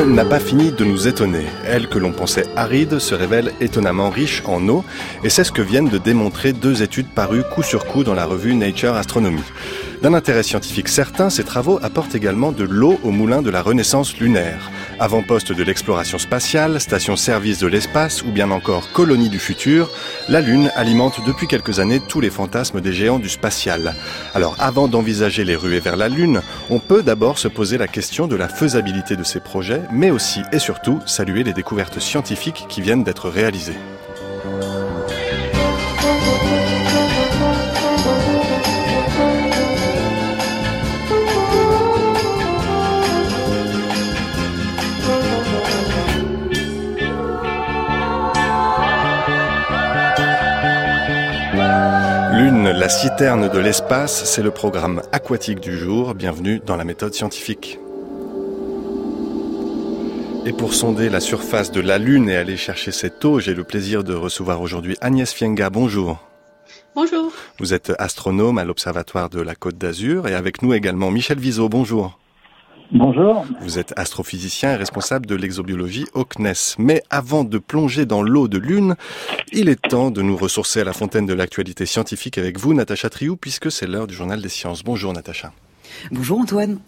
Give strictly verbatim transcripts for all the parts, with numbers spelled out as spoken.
Lune n'a pas fini de nous étonner. Elle, que l'on pensait aride, se révèle étonnamment riche en eau, et c'est ce que viennent de démontrer deux études parues coup sur coup dans la revue Nature Astronomy. D'un intérêt scientifique certain, ces travaux apportent également de l'eau au moulin de la renaissance lunaire. Avant-poste de l'exploration spatiale, station-service de l'espace ou bien encore colonie du futur, la Lune alimente depuis quelques années tous les fantasmes des géants du spatial. Alors avant d'envisager les ruées vers la Lune, on peut d'abord se poser la question de la faisabilité de ces projets, mais aussi et surtout saluer les découvertes scientifiques qui viennent d'être réalisées. Lune, la citerne de l'espace, c'est le programme aquatique du jour. Bienvenue dans la méthode scientifique. Et pour sonder la surface de la Lune et aller chercher cette eau, j'ai le plaisir de recevoir aujourd'hui Agnès Fienga. Bonjour. Bonjour. Vous êtes astronome à l'Observatoire de la Côte d'Azur et avec nous également Michel Viseau. Bonjour. Bonjour. Vous êtes astrophysicien et responsable de l'exobiologie au C N E S. Mais avant de plonger dans l'eau de Lune, il est temps de nous ressourcer à la fontaine de l'actualité scientifique avec vous, Natacha Triou, puisque c'est l'heure du Journal des Sciences. Bonjour Natacha. Bonjour Antoine.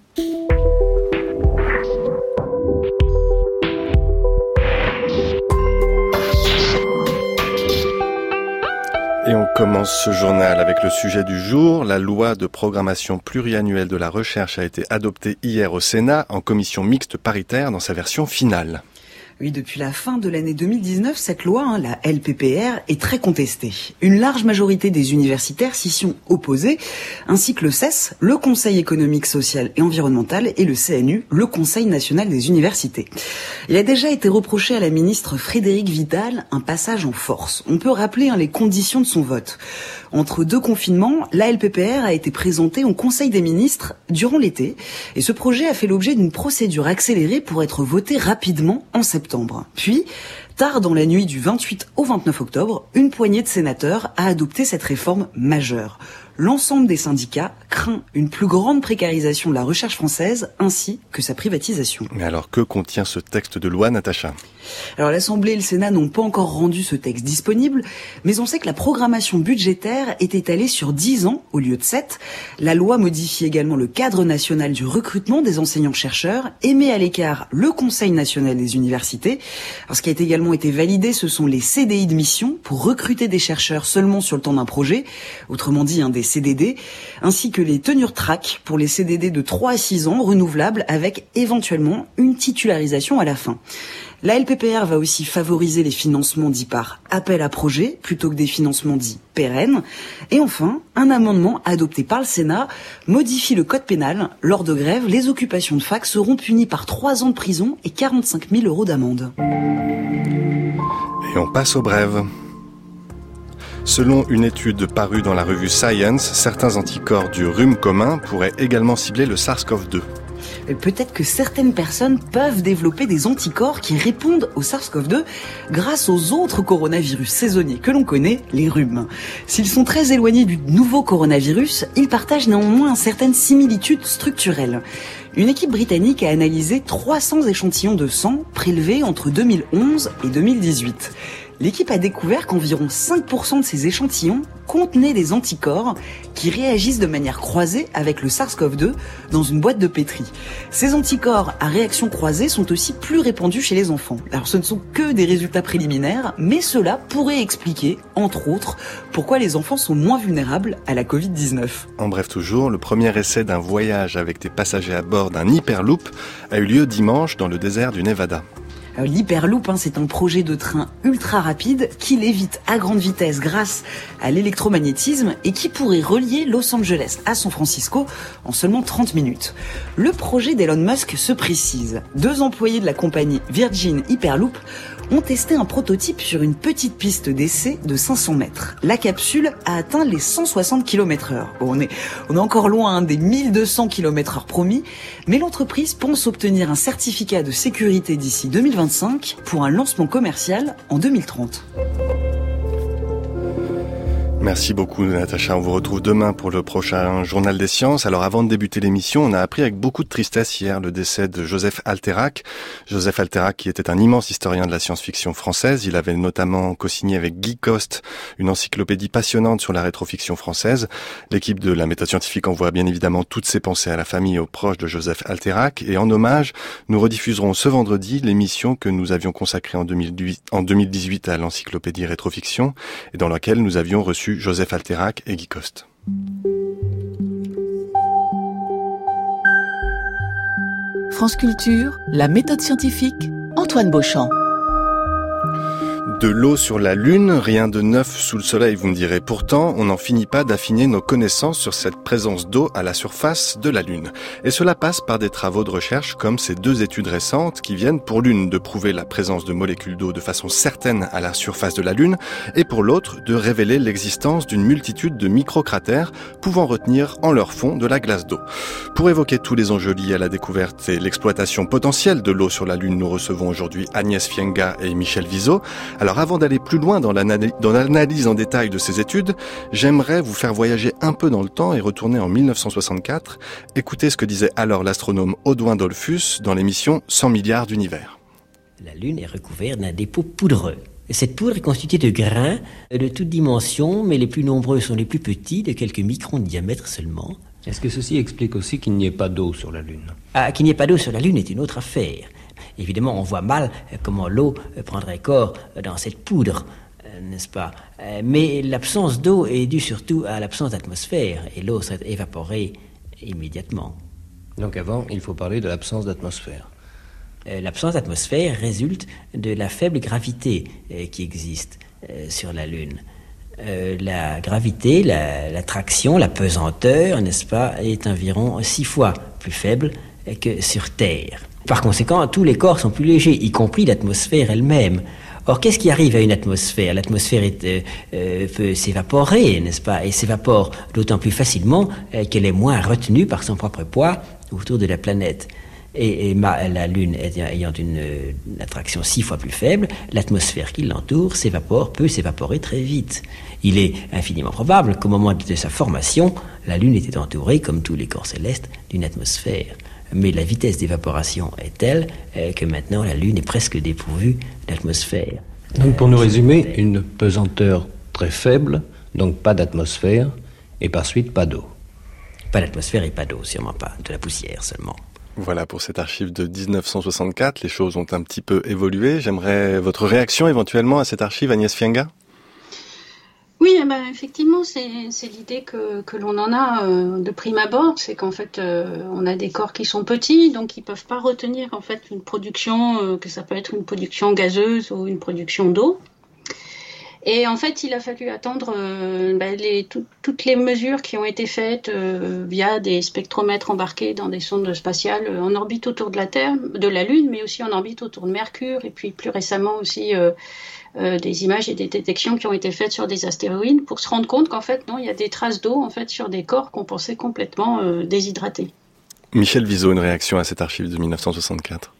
Et on commence ce journal avec le sujet du jour. La loi de programmation pluriannuelle de la recherche a été adoptée hier au Sénat en commission mixte paritaire dans sa version finale. Oui, depuis la fin de l'année deux mille dix-neuf, cette loi, hein, la L P P R, est très contestée. Une large majorité des universitaires s'y sont opposés, ainsi que le C E S, le Conseil économique, social et environnemental, et le C N U, le Conseil national des universités. Il a déjà été reproché à la ministre Frédérique Vidal un passage en force. On peut rappeler hein, les conditions de son vote. Entre deux confinements, la L P P R a été présentée au Conseil des ministres durant l'été, et ce projet a fait l'objet d'une procédure accélérée pour être voté rapidement en septembre. Puis, tard dans la nuit du vingt-huit au vingt-neuf octobre, une poignée de sénateurs a adopté cette réforme majeure. L'ensemble des syndicats craint une plus grande précarisation de la recherche française ainsi que sa privatisation. Mais alors, que contient ce texte de loi, Natacha ? Alors l'Assemblée et le Sénat n'ont pas encore rendu ce texte disponible, mais on sait que la programmation budgétaire est étalée sur dix ans au lieu de sept. La loi modifie également le cadre national du recrutement des enseignants-chercheurs et met à l'écart le Conseil national des universités. Alors, ce qui a également été validé, ce sont les C D I de mission pour recruter des chercheurs seulement sur le temps d'un projet, autrement dit hein, des C D D, ainsi que les tenure track pour les C D D de trois à six ans renouvelables avec éventuellement une titularisation à la fin. La L P P R va aussi favoriser les financements dits par appel à projet plutôt que des financements dits pérennes. Et enfin, un amendement adopté par le Sénat modifie le code pénal. Lors de grève, les occupations de fac seront punies par trois ans de prison et quarante-cinq mille euros d'amende. Et on passe aux brèves. Selon une étude parue dans la revue Science, certains anticorps du rhume commun pourraient également cibler le SARS-CoV deux. Peut-être que certaines personnes peuvent développer des anticorps qui répondent au SARS-CoV deux grâce aux autres coronavirus saisonniers que l'on connaît, les rhumes. S'ils sont très éloignés du nouveau coronavirus, ils partagent néanmoins certaines similitudes structurelles. Une équipe britannique a analysé trois cents échantillons de sang prélevés entre deux mille onze et deux mille dix-huit. L'équipe a découvert qu'environ cinq pour cent de ces échantillons contenaient des anticorps qui réagissent de manière croisée avec le SARS-CoV deux dans une boîte de pétri. Ces anticorps à réaction croisée sont aussi plus répandus chez les enfants. Alors ce ne sont que des résultats préliminaires, mais cela pourrait expliquer, entre autres, pourquoi les enfants sont moins vulnérables à la covid dix-neuf. En bref toujours, le premier essai d'un voyage avec des passagers à bord d'un Hyperloop a eu lieu dimanche dans le désert du Nevada. L'Hyperloop, hein, c'est un projet de train ultra rapide qui lévite à grande vitesse grâce à l'électromagnétisme et qui pourrait relier Los Angeles à San Francisco en seulement trente minutes. Le projet d'Elon Musk se précise. Deux employés de la compagnie Virgin Hyperloop ont testé un prototype sur une petite piste d'essai de cinq cents mètres. La capsule a atteint les cent soixante kilomètres heure. Bon, on est, on est encore loin hein, des mille deux cents kilomètres heure promis, mais l'entreprise pense obtenir un certificat de sécurité d'ici deux mille vingt-cinq pour un lancement commercial en deux mille trente. Merci beaucoup Natacha, on vous retrouve demain pour le prochain Journal des Sciences. Alors avant de débuter l'émission, on a appris avec beaucoup de tristesse hier le décès de Joseph Alterac. Joseph Alterac qui était un immense historien de la science-fiction française. Il avait notamment co-signé avec Guy Coste une encyclopédie passionnante sur la rétrofiction française. L'équipe de la méthode scientifique envoie bien évidemment toutes ses pensées à la famille et aux proches de Joseph Alterac. Et en hommage, nous rediffuserons ce vendredi l'émission que nous avions consacrée en deux mille dix-huit à l'encyclopédie rétrofiction et dans laquelle nous avions reçu Joseph Alterac et Guy Coste. France Culture, la méthode scientifique, Antoine Beauchamp. De l'eau sur la Lune, rien de neuf sous le soleil, vous me direz. Pourtant, on n'en finit pas d'affiner nos connaissances sur cette présence d'eau à la surface de la Lune. Et cela passe par des travaux de recherche comme ces deux études récentes qui viennent pour l'une de prouver la présence de molécules d'eau de façon certaine à la surface de la Lune et pour l'autre de révéler l'existence d'une multitude de microcratères pouvant retenir en leur fond de la glace d'eau. Pour évoquer tous les enjeux liés à la découverte et l'exploitation potentielle de l'eau sur la Lune, nous recevons aujourd'hui Agnès Fienga et Michel Viseau. Alors avant d'aller plus loin dans l'analyse, dans l'analyse en détail de ces études, j'aimerais vous faire voyager un peu dans le temps et retourner en mille neuf cent soixante-quatre. Écoutez ce que disait alors l'astronome Audouin Dollfus dans l'émission cent milliards d'univers. La Lune est recouverte d'un dépôt poudreux. Cette poudre est constituée de grains de toutes dimensions, mais les plus nombreux sont les plus petits, de quelques microns de diamètre seulement. Est-ce que ceci explique aussi qu'il n'y ait pas d'eau sur la Lune ? Ah, qu'il n'y ait pas d'eau sur la Lune est une autre affaire. Évidemment, on voit mal comment l'eau prendrait corps dans cette poudre, n'est-ce pas ? Mais l'absence d'eau est due surtout à l'absence d'atmosphère, et l'eau serait évaporée immédiatement. Donc avant, il faut parler de l'absence d'atmosphère. L'absence d'atmosphère résulte de la faible gravité qui existe sur la Lune. La gravité, la, l'attraction, la pesanteur, n'est-ce pas, est environ six fois plus faible que sur Terre. Par conséquent, tous les corps sont plus légers, y compris l'atmosphère elle-même. Or, qu'est-ce qui arrive à une atmosphère ? L'atmosphère est, euh, euh, peut s'évaporer, n'est-ce pas ? Et s'évapore d'autant plus facilement euh, qu'elle est moins retenue par son propre poids autour de la planète. Et, et ma, la Lune ayant une, une attraction six fois plus faible, l'atmosphère qui l'entoure s'évapore, peut s'évaporer très vite. Il est infiniment probable qu'au moment de sa formation, la Lune était entourée, comme tous les corps célestes, d'une atmosphère. Mais la vitesse d'évaporation est telle euh, que maintenant la Lune est presque dépourvue d'atmosphère. Donc pour nous résumer, une pesanteur très faible, donc pas d'atmosphère, et par suite pas d'eau. Pas d'atmosphère et pas d'eau, sûrement pas, de la poussière seulement. Voilà pour cet archive de dix-neuf cent soixante-quatre, les choses ont un petit peu évolué. J'aimerais votre réaction éventuellement à cette archive, Agnès Fienga. Oui, eh ben, effectivement, c'est, c'est l'idée que, que l'on en a euh, de prime abord, c'est qu'en fait, euh, on a des corps qui sont petits, donc ils peuvent pas retenir en fait une production, euh, que ça peut être une production gazeuse ou une production d'eau. Et en fait, il a fallu attendre euh, ben, les, tout, toutes les mesures qui ont été faites euh, via des spectromètres embarqués dans des sondes spatiales euh, en orbite autour de la Terre, de la Lune, mais aussi en orbite autour de Mercure, et puis plus récemment aussi euh, euh, des images et des détections qui ont été faites sur des astéroïdes pour se rendre compte qu'en fait, non, il y a des traces d'eau en fait sur des corps qu'on pensait complètement euh, déshydratés. Michel Viseau, une réaction à cette archive de mille neuf cent soixante-quatre.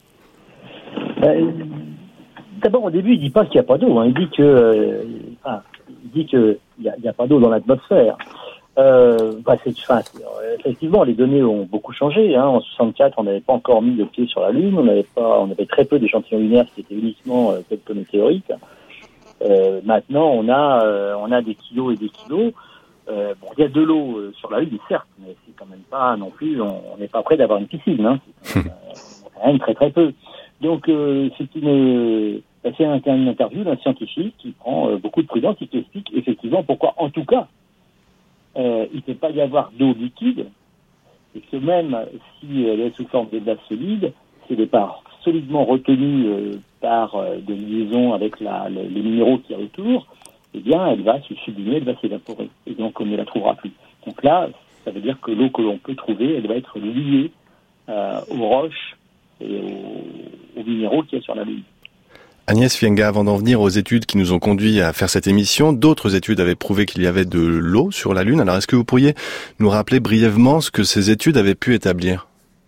Euh, D'abord, au début, il dit pas qu'il n'y a pas d'eau. Hein. Il dit que, euh, enfin, il dit que il y a, il y a pas d'eau dans l'atmosphère. Euh, bah, c'est, enfin, c'est, effectivement, les données ont beaucoup changé. Hein. En soixante-quatre, on n'avait pas encore mis le pied sur la Lune. On n'avait pas, on avait très peu d'échantillons lunaires qui étaient uniquement euh, quelques météorites. Euh, maintenant, on a, euh, on a des kilos et des kilos. Euh, bon, il y a de l'eau euh, sur la Lune, certes, mais c'est quand même pas non plus. On n'est pas prêt d'avoir une piscine. Hein. C'est quand même très très peu. Donc, euh, c'est une, c'est un, une interview d'un scientifique qui prend euh, beaucoup de prudence et qui explique effectivement pourquoi, en tout cas, euh, il ne peut pas y avoir d'eau liquide, et que même si elle est sous forme de glace solide, si elle n'est pas solidement retenue euh, par euh, des liaisons avec la, le, les minéraux qui y a autour, eh bien, elle va se sublimer, elle va s'évaporer, et donc on ne la trouvera plus. Donc là, ça veut dire que l'eau que l'on peut trouver, elle va être liée euh, aux roches et aux, aux minéraux qu'il y a sur la Lune. Agnès Fienga, avant d'en venir aux études qui nous ont conduits à faire cette émission, d'autres études avaient prouvé qu'il y avait de l'eau sur la Lune. Alors, est-ce que vous pourriez nous rappeler brièvement ce que ces études avaient pu établir ?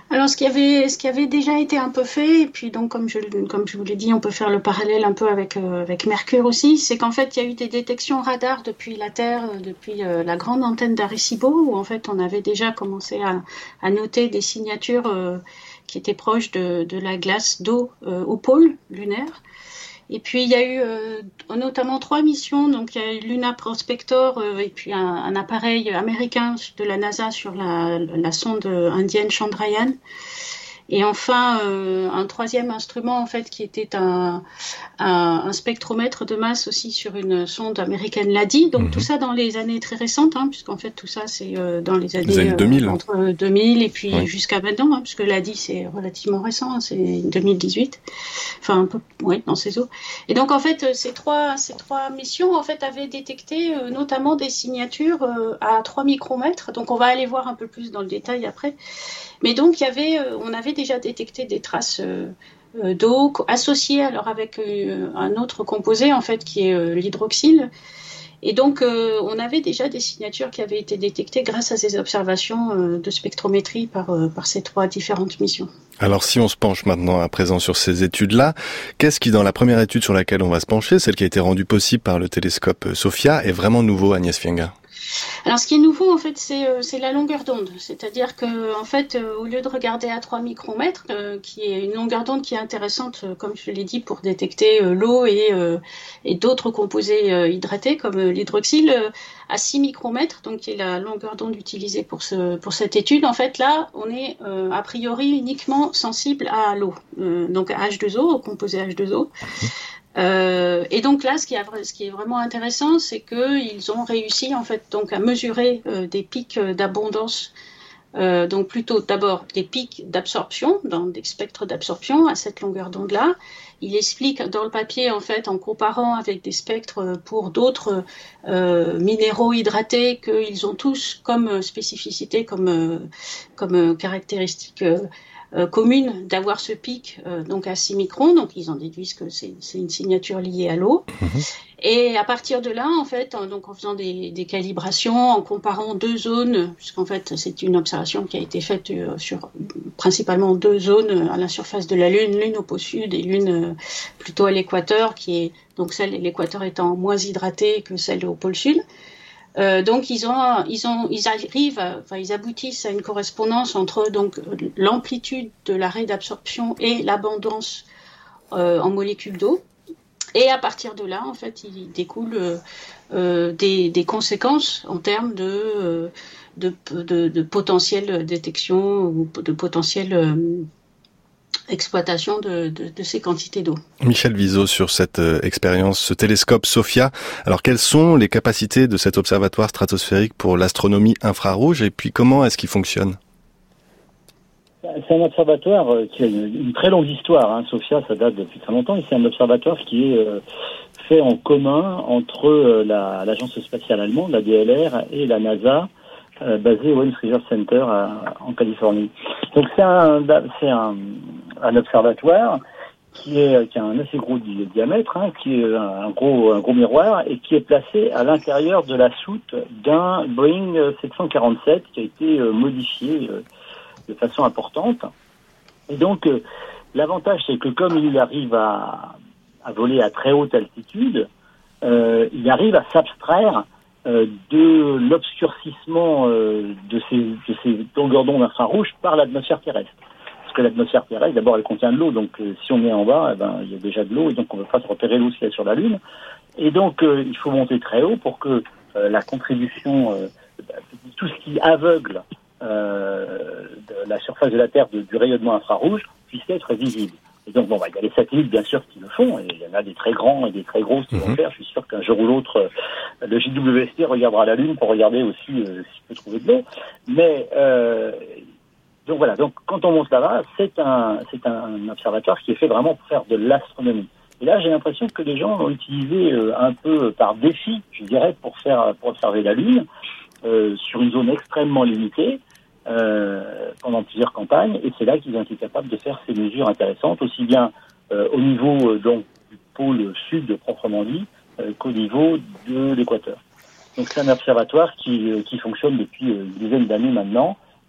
Alors, ce qui avait, ce qui avait déjà été un peu fait, et puis donc comme je, comme je vous l'ai dit, on peut faire le parallèle un peu avec euh, avec Mercure aussi, c'est qu'en fait il y a eu des détections radar depuis la Terre, depuis euh, la grande antenne d'Arecibo, où en fait on avait déjà commencé à, à noter des signatures euh, qui étaient proches de, de la glace d'eau euh, au pôle lunaire. Et puis il y a eu euh, notamment trois missions, donc il y a eu Luna Prospector euh, et puis un, un appareil américain de la NASA sur la, la sonde indienne Chandrayaan. Et enfin, euh, un troisième instrument, en fait, qui était un, un, un spectromètre de masse aussi sur une sonde américaine L A D I. Donc, mmh. tout ça dans les années très récentes, hein, puisqu'en fait, tout ça, c'est euh, dans les années, les années deux mille. Euh, entre deux mille et puis oui. jusqu'à maintenant, hein, puisque L A D I, c'est relativement récent, hein, c'est deux mille dix-huit. Enfin, un peu, oui, dans ces eaux. Et donc, en fait, ces trois, ces trois missions, en fait, avaient détecté euh, notamment des signatures euh, à trois micromètres. Donc, on va aller voir un peu plus dans le détail après. Mais donc, il y avait, euh, on avait déjà détecté des traces euh, euh, d'eau associées alors avec euh, un autre composé en fait qui est euh, l'hydroxyle. Et donc, euh, on avait déjà des signatures qui avaient été détectées grâce à ces observations euh, de spectrométrie par, euh, par ces trois différentes missions. Alors, si on se penche maintenant à présent sur ces études-là, qu'est-ce qui, dans la première étude sur laquelle on va se pencher, celle qui a été rendue possible par le télescope SOFIA, est vraiment nouveau, Agnès Fienga ? Alors, ce qui est nouveau, en fait, c'est, euh, c'est la longueur d'onde. C'est-à-dire que, en fait, euh, au lieu de regarder à trois micromètres, euh, qui est une longueur d'onde qui est intéressante, euh, comme je l'ai dit, pour détecter euh, l'eau et, euh, et d'autres composés euh, hydratés, comme euh, l'hydroxyle, euh, à six micromètres, donc qui est la longueur d'onde utilisée pour, ce, pour cette étude. En fait, là, on est euh, a priori uniquement sensible à l'eau, euh, donc à H deux O, au composé H deux O. Euh, et donc là, ce qui, a, ce qui est vraiment intéressant, c'est qu'ils ont réussi en fait donc à mesurer euh, des pics d'abondance, euh, donc plutôt d'abord des pics d'absorption, dans des spectres d'absorption à cette longueur d'onde-là. Il explique dans le papier en fait en comparant avec des spectres pour d'autres euh, minéraux hydratés qu'ils ont tous comme spécificité, comme euh, comme caractéristique. Euh, Euh, commune d'avoir ce pic euh, donc à six microns, donc ils en déduisent que c'est, c'est une signature liée à l'eau. Mmh. Et à partir de là, en fait, en, donc en faisant des, des calibrations, en comparant deux zones, puisqu'en fait c'est une observation qui a été faite euh, sur principalement deux zones à la surface de la Lune, l'une au pôle sud et l'une euh, plutôt à l'équateur, qui est donc celle l'équateur étant moins hydratée que celle au pôle sud. Euh, donc ils ont, ils ont, ils arrivent, à, enfin ils aboutissent à une correspondance entre donc l'amplitude de l'arrêt d'absorption et l'abondance euh, en molécules d'eau. Et à partir de là, en fait, il découle euh, des, des conséquences en termes de, euh, de, de, de potentielle détection ou de potentiel euh, exploitation de, de, de ces quantités d'eau. Michel Viseau, sur cette euh, expérience, ce télescope SOFIA. Alors, quelles sont les capacités de cet observatoire stratosphérique pour l'astronomie infrarouge et puis comment est-ce qu'il fonctionne ? C'est un observatoire qui a une, une très longue histoire. Hein. SOFIA, ça date depuis très longtemps et c'est un observatoire qui est euh, fait en commun entre euh, la, l'agence spatiale allemande, la D L R, et la NASA, euh, basée au Ames Research Center à, en Californie. Donc c'est un, c'est un, un observatoire qui est qui a un assez gros di- diamètre, hein, qui est un gros un gros miroir et qui est placé à l'intérieur de la soute d'un Boeing sept cent quarante-sept qui a été euh, modifié euh, de façon importante. Et donc euh, l'avantage c'est que comme il arrive à, à voler à très haute altitude, euh, il arrive à s'abstraire euh, de l'obscurcissement euh, de ces de ces longueurs d'onde infrarouges par l'atmosphère terrestre. Que l'atmosphère terrestre, d'abord, elle contient de l'eau, donc euh, si on est en bas, eh ben, il y a déjà de l'eau, et donc on ne peut pas se repérer l'eau s'il y a sur la Lune. Et donc, euh, il faut monter très haut pour que euh, la contribution, euh, tout ce qui aveugle euh, de la surface de la Terre de, du rayonnement infrarouge puisse être visible. Et donc, bon, bah, il y a les satellites, bien sûr, qui le font, et il y en a des très grands et des très gros qui vont le faire. Je suis sûr qu'un jour ou l'autre, euh, le J W S T regardera la Lune pour regarder aussi euh, s'il peut trouver de l'eau. Mais... Euh, Donc voilà, donc quand on monte là-bas, c'est un c'est un observatoire qui est fait vraiment pour faire de l'astronomie. Et là, j'ai l'impression que les gens l'ont utilisé euh, un peu par défi, je dirais, pour faire pour observer la Lune euh, sur une zone extrêmement limitée euh, pendant plusieurs campagnes. Et c'est là qu'ils ont été capables de faire ces mesures intéressantes, aussi bien euh, au niveau euh, donc du pôle sud proprement dit euh, qu'au niveau de l'équateur. Donc c'est un observatoire qui euh, qui fonctionne depuis euh, une dizaine d'années maintenant.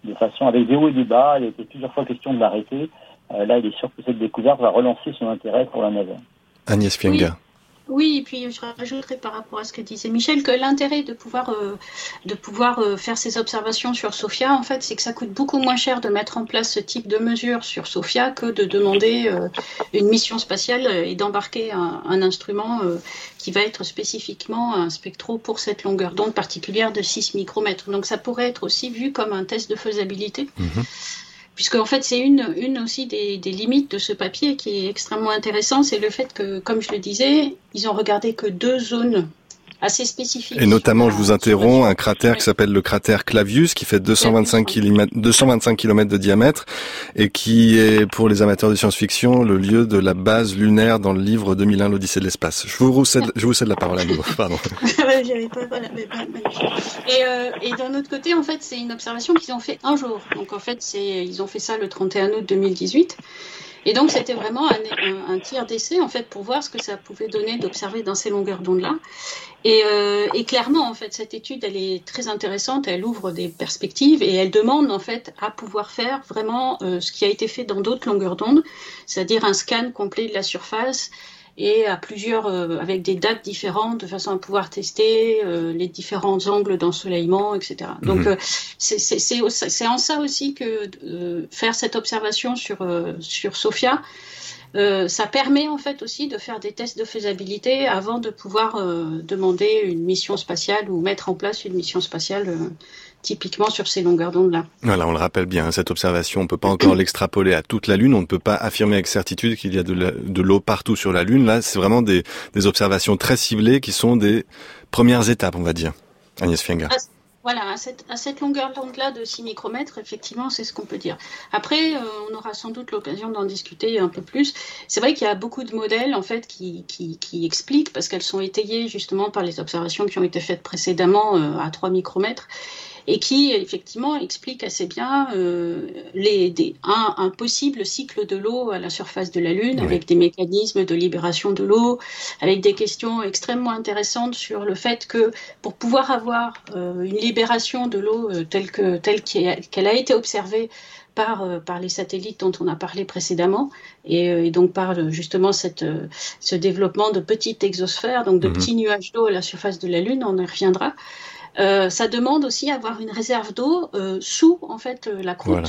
de façon avec des hauts et des bas. Il a été plusieurs fois question de l'arrêter. Euh, là, il est sûr que cette découverte va relancer son intérêt pour la navette. Agnès Fienga. Oui. Oui, et puis je rajouterais par rapport à ce que disait Michel que l'intérêt de pouvoir euh, de pouvoir euh, faire ces observations sur Sophia, en fait, c'est que ça coûte beaucoup moins cher de mettre en place ce type de mesures sur Sophia que de demander euh, une mission spatiale et d'embarquer un, un instrument euh, qui va être spécifiquement un spectro pour cette longueur d'onde particulière de six micromètres. Donc ça pourrait être aussi vu comme un test de faisabilité. Mmh. Puisque en fait c'est une, une aussi des, des limites de ce papier qui est extrêmement intéressant, c'est le fait que, comme je le disais, ils ont regardé que deux zones assez spécifiques. Et notamment, je vous interromps, un cratère qui s'appelle le cratère Clavius, qui fait deux cent vingt-cinq kilomètres de diamètre et qui est, pour les amateurs de science-fiction, le lieu de la base lunaire dans le livre deux mille un, l'Odyssée de l'espace. Je vous cède, je vous cède la parole à nouveau. Pardon. J'avais pas, voilà, mais pas, et, euh, et d'un autre côté, en fait, c'est une observation qu'ils ont fait un jour. Donc, en fait, c'est, ils ont fait ça le trente et un août deux mille dix-huit. Et donc, c'était vraiment un, un, un tir d'essai, en fait, pour voir ce que ça pouvait donner d'observer dans ces longueurs d'onde-là. Et, euh, et clairement, en fait, cette étude, elle est très intéressante, elle ouvre des perspectives et elle demande, en fait, à pouvoir faire vraiment euh, ce qui a été fait dans d'autres longueurs d'onde, c'est-à-dire un scan complet de la surface et à plusieurs, euh, avec des dates différentes, de façon à pouvoir tester euh, les différents angles d'ensoleillement, et cetera. Mmh. Donc, euh, c'est, c'est, c'est, c'est en ça aussi que euh, faire cette observation sur, euh, sur Sophia, euh, ça permet en fait aussi de faire des tests de faisabilité avant de pouvoir euh, demander une mission spatiale ou mettre en place une mission spatiale euh, typiquement sur ces longueurs d'onde-là. Voilà, on le rappelle bien, cette observation, on ne peut pas encore l'extrapoler à toute la Lune, on ne peut pas affirmer avec certitude qu'il y a de, la, de l'eau partout sur la Lune. Là, c'est vraiment des, des observations très ciblées qui sont des premières étapes, on va dire. Agnès Fienga. Ah, voilà, à cette, à cette longueur d'onde-là de six micromètres, effectivement, c'est ce qu'on peut dire. Après, euh, on aura sans doute l'occasion d'en discuter un peu plus. C'est vrai qu'il y a beaucoup de modèles, en fait, qui, qui, qui expliquent, parce qu'elles sont étayées justement par les observations qui ont été faites précédemment euh, à trois micromètres, et qui, effectivement, explique assez bien euh, les, des, un, un possible cycle de l'eau à la surface de la Lune, oui. avec des mécanismes de libération de l'eau, avec des questions extrêmement intéressantes sur le fait que pour pouvoir avoir euh, une libération de l'eau euh, telle, que, telle qu'elle a été observée par, euh, par les satellites dont on a parlé précédemment, et, euh, et donc par justement cette, euh, ce développement de petites exosphères, donc de mmh. petits nuages d'eau à la surface de la Lune, on y reviendra. Euh, ça demande aussi avoir une réserve d'eau euh, sous en fait euh, la croûte. Voilà.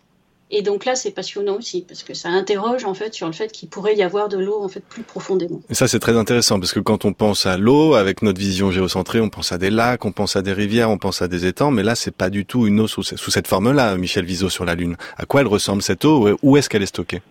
Et donc là, c'est passionnant aussi parce que ça interroge en fait sur le fait qu'il pourrait y avoir de l'eau en fait plus profondément. Et ça, c'est très intéressant parce que quand on pense à l'eau, avec notre vision géocentrée, on pense à des lacs, on pense à des rivières, on pense à des étangs, mais là, c'est pas du tout une eau sous, sous cette forme-là, Michel Viseau, sur la Lune. À quoi elle ressemble cette eau? Où est-ce qu'elle est stockée?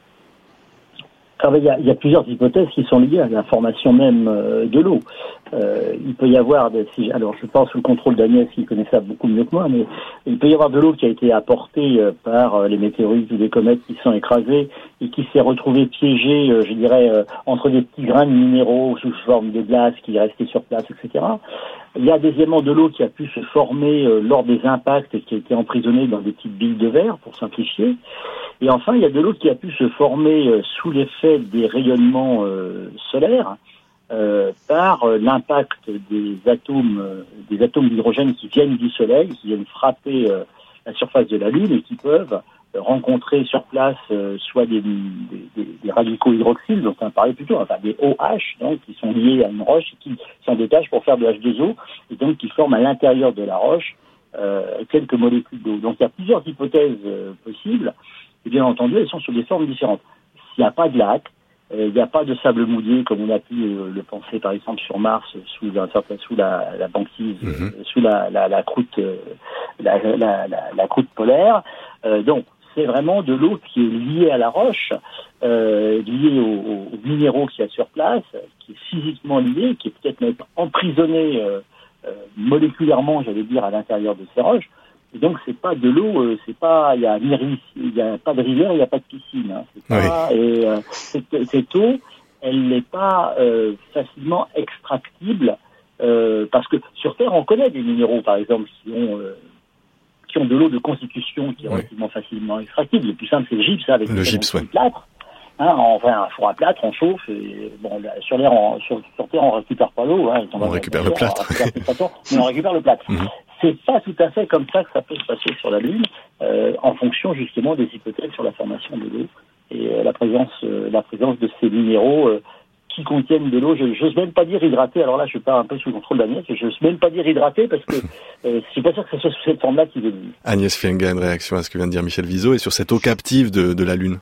Alors, il, y a, il y a plusieurs hypothèses qui sont liées à la formation même euh, de l'eau. Euh, il peut y avoir, des, si, alors je pense sous le contrôle d'Agnès qui connaît ça beaucoup mieux que moi, mais il peut y avoir de l'eau qui a été apportée euh, par euh, les météorites ou les comètes qui sont écrasées et qui s'est retrouvée piégée, euh, je dirais, euh, entre des petits grains de minéraux sous forme de glace qui est resté sur place, et cetera. Il y a deuxièmement de l'eau qui a pu se former euh, lors des impacts et qui a été emprisonnée dans des petites billes de verre, pour simplifier. Et enfin, il y a de l'eau qui a pu se former euh, sous l'effet des rayonnements euh, solaires euh, par euh, l'impact des atomes, euh, des atomes d'hydrogène qui viennent du Soleil, qui viennent frapper euh, la surface de la Lune et qui peuvent euh, rencontrer sur place euh, soit des, des, des, des radicaux hydroxyles, dont on parlait plutôt, enfin des O H, donc qui sont liés à une roche et qui s'en détachent pour faire de H deux O, et donc qui forment à l'intérieur de la roche euh, quelques molécules d'eau. Donc il y a plusieurs hypothèses euh, possibles. Et bien entendu, elles sont sur des formes différentes. S'il n'y a pas de lac, euh, il n'y a pas de sable mouillé comme on a pu euh, le penser par exemple sur Mars sous, un certain, sous la, la banquise, mm-hmm. euh, sous la, la, la croûte, euh, la, la, la, la croûte polaire. Euh, donc c'est vraiment de l'eau qui est liée à la roche, euh, liée aux, aux minéraux qu'il y a sur place, qui est physiquement liée, qui est peut-être même emprisonnée euh, euh, moléculairement, j'allais dire, à l'intérieur de ces roches. Et donc c'est pas de l'eau, euh, c'est pas, il y a il y a pas de rivière, il y a pas de piscine. Hein, c'est pas, oui. Et euh, cette, cette eau, elle n'est pas euh, facilement extractible euh, parce que sur Terre on connaît des minéraux par exemple qui ont euh, qui ont de l'eau de constitution qui est oui. relativement facilement extractible. Le plus simple c'est le gypse avec le gypse, ouais. plâtre. Hein, enfin, un four à plâtre, on chauffe. Et, bon, sur l'air, on, sur, sur Terre, on récupère pas l'eau. Hein, on, on récupère le plâtre. On récupère mais on récupère le plâtre. Mm-hmm. c'est pas tout à fait comme ça que ça peut se passer sur la Lune, euh, en fonction justement des hypothèses sur la formation de l'eau et euh, la présence, euh, la présence de ces minéraux euh, qui contiennent de l'eau. Je n'ose même pas dire hydraté. Alors là, je pars un peu sous le contrôle d'Agnès. Je n'ose même pas dire hydraté parce que euh, je suis pas sûr que ce soit sous cette forme-là qu'ils veulent dire. Agnès Fienga, une réaction à ce que vient de dire Michel Viseau et sur cette eau captive de, de la Lune.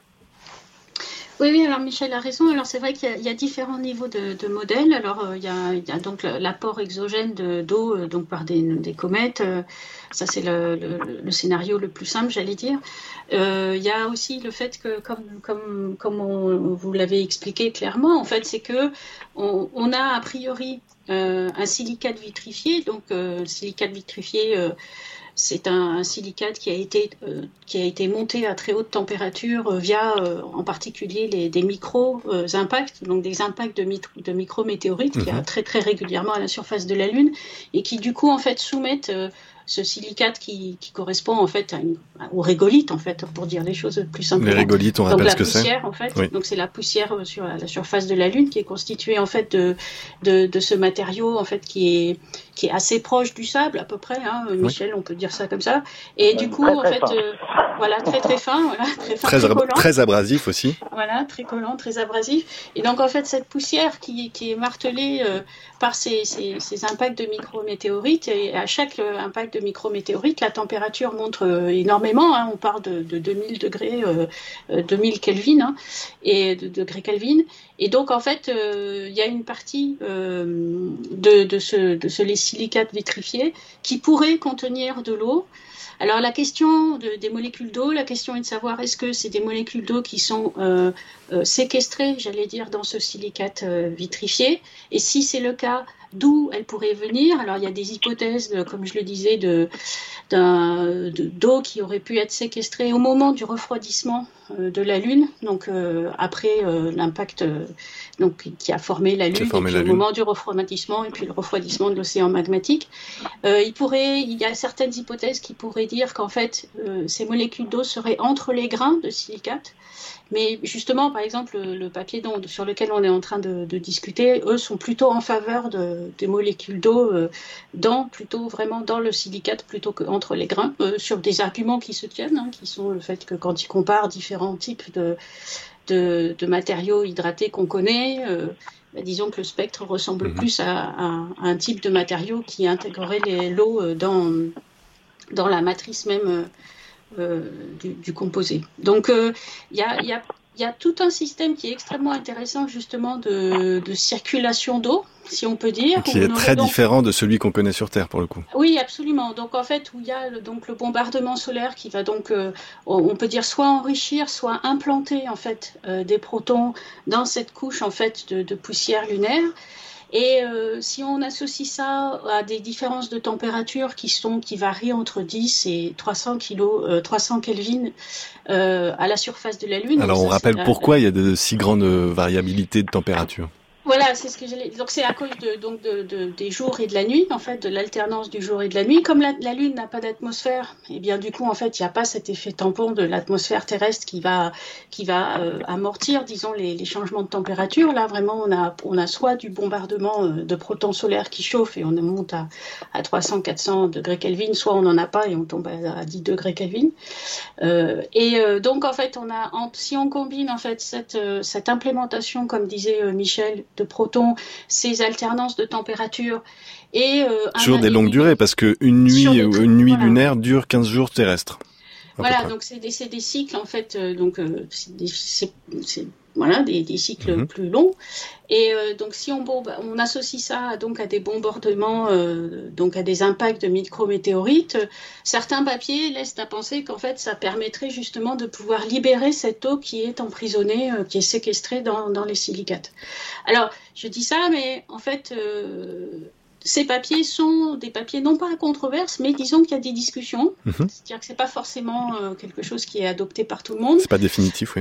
Oui, oui, alors Michel a raison. Alors c'est vrai qu'il y a, il y a différents niveaux de, de modèles. Alors euh, il, y a, il y a donc l'apport exogène de, d'eau euh, donc par des, des comètes. Euh, ça c'est le, le, le scénario le plus simple, j'allais dire. Euh, il y a aussi le fait que, comme, comme, comme on, vous l'avez expliqué clairement, en fait, c'est que on, on a a priori euh, un silicate vitrifié. Donc euh, le silicate vitrifié. Euh, C'est un, un silicate qui a été euh, qui a été monté à très haute température euh, via euh, en particulier les, des micro euh, impacts, donc des impacts de, mit- de micrométéorites mmh. qui a très très régulièrement à la surface de la Lune et qui du coup en fait soumettent euh, ce silicate qui, qui correspond en fait à une, au régolithe en fait pour dire les choses plus simplement. Les régolithes, on donc rappelle la ce que c'est. poussière en fait. Oui. Donc c'est la poussière sur la, la surface de la Lune qui est constituée en fait de de, de ce matériau en fait qui est qui est assez proche du sable à peu près. Hein, Michel, oui. On peut dire ça comme ça. Et du coup très, en très fait euh, voilà très très fin, voilà très fin, très, très, ab- très abrasif aussi. Voilà, très collant, très abrasif. Et donc en fait cette poussière qui qui est martelée euh, par ces, ces ces impacts de micrométéorites et à chaque euh, impact de micrométéorite la température monte euh, énormément, hein, on part de, de deux mille degrés, euh, euh, deux mille Kelvin, hein, et de degrés Kelvin. Et donc en fait, il euh, y a une partie euh, de, de ce, de ce silicate vitrifié qui pourrait contenir de l'eau. Alors la question de, des molécules d'eau, la question est de savoir est-ce que c'est des molécules d'eau qui sont euh, euh, séquestrées, j'allais dire, dans ce silicate euh, vitrifié. Et si c'est le cas, d'où elles pourraient venir. Alors il y a des hypothèses, de, comme je le disais, de, d'un, de, d'eau qui aurait pu être séquestrée au moment du refroidissement euh, de la Lune, donc euh, après euh, l'impact euh, donc, qui a formé la Lune, formé et puis la au Lune. moment du refroidissement et puis le refroidissement de l'océan magmatique. Euh, il pourrait, il y a certaines hypothèses qui pourraient dire qu'en fait euh, ces molécules d'eau seraient entre les grains de silicate. Mais justement, par exemple, le, le papier dont, sur lequel on est en train de, de discuter, eux sont plutôt en faveur de, des molécules d'eau euh, dans, plutôt vraiment dans le silicate plutôt qu'entre les grains, euh, sur des arguments qui se tiennent, hein, qui sont le fait que quand ils comparent différents types de, de, de matériaux hydratés qu'on connaît, euh, bah, disons que le spectre ressemble mmh. plus à, à, à un type de matériau qui intégrerait les, l'eau dans, dans la matrice même euh, Euh, du, du composé. Donc il euh, y, a, y, a, y a tout un système qui est extrêmement intéressant justement de, de circulation d'eau, si on peut dire. Qui est très donc... différent de celui qu'on connaît sur Terre pour le coup. Oui, absolument. Donc en fait, où il y a le, donc, le bombardement solaire qui va donc, euh, on peut dire, soit enrichir, soit implanter en fait euh, des protons dans cette couche en fait de, de poussière lunaire. Et euh, si on associe ça à des différences de température qui sont qui varient entre dix et trois cents kilos, euh, trois cents Kelvin euh, à la surface de la Lune. Alors ça, on rappelle la, pourquoi la... il y a de si grandes variabilités de température. Voilà, c'est ce que j'allais. Donc c'est à cause de donc de, de des jours et de la nuit, en fait, de l'alternance du jour et de la nuit. Comme la, la Lune n'a pas d'atmosphère, et bien du coup en fait il n'y a pas cet effet tampon de l'atmosphère terrestre qui va qui va euh, amortir, disons les, les changements de température. Là vraiment on a on a soit du bombardement euh, de protons solaires qui chauffent et on monte à à trois cents quatre cents degrés Kelvin, soit on n'en a pas et on tombe à, à dix degrés Kelvin. Euh, et euh, donc en fait on a en, si on combine en fait cette euh, cette implémentation, comme disait euh, Michel, de protons, ces alternances de température et euh, sur un, des longues durées, parce que une nuit des, une nuit voilà. lunaire dure quinze jours terrestres. Voilà, donc c'est des, c'est des cycles en fait, euh, donc euh, c'est, des, c'est, c'est voilà des, des cycles mm-hmm. plus longs. Et euh, donc si on, bon, on associe ça donc à des bombardements, euh, donc à des impacts de micrométéorites, euh, certains papiers laissent à penser qu'en fait ça permettrait justement de pouvoir libérer cette eau qui est emprisonnée, euh, qui est séquestrée dans, dans les silicates. Alors je dis ça, mais en fait euh, ces papiers sont des papiers non pas à controverse, mais disons qu'il y a des discussions. Mmh. C'est-à-dire que c'est pas forcément euh, quelque chose qui est adopté par tout le monde. C'est pas définitif, oui.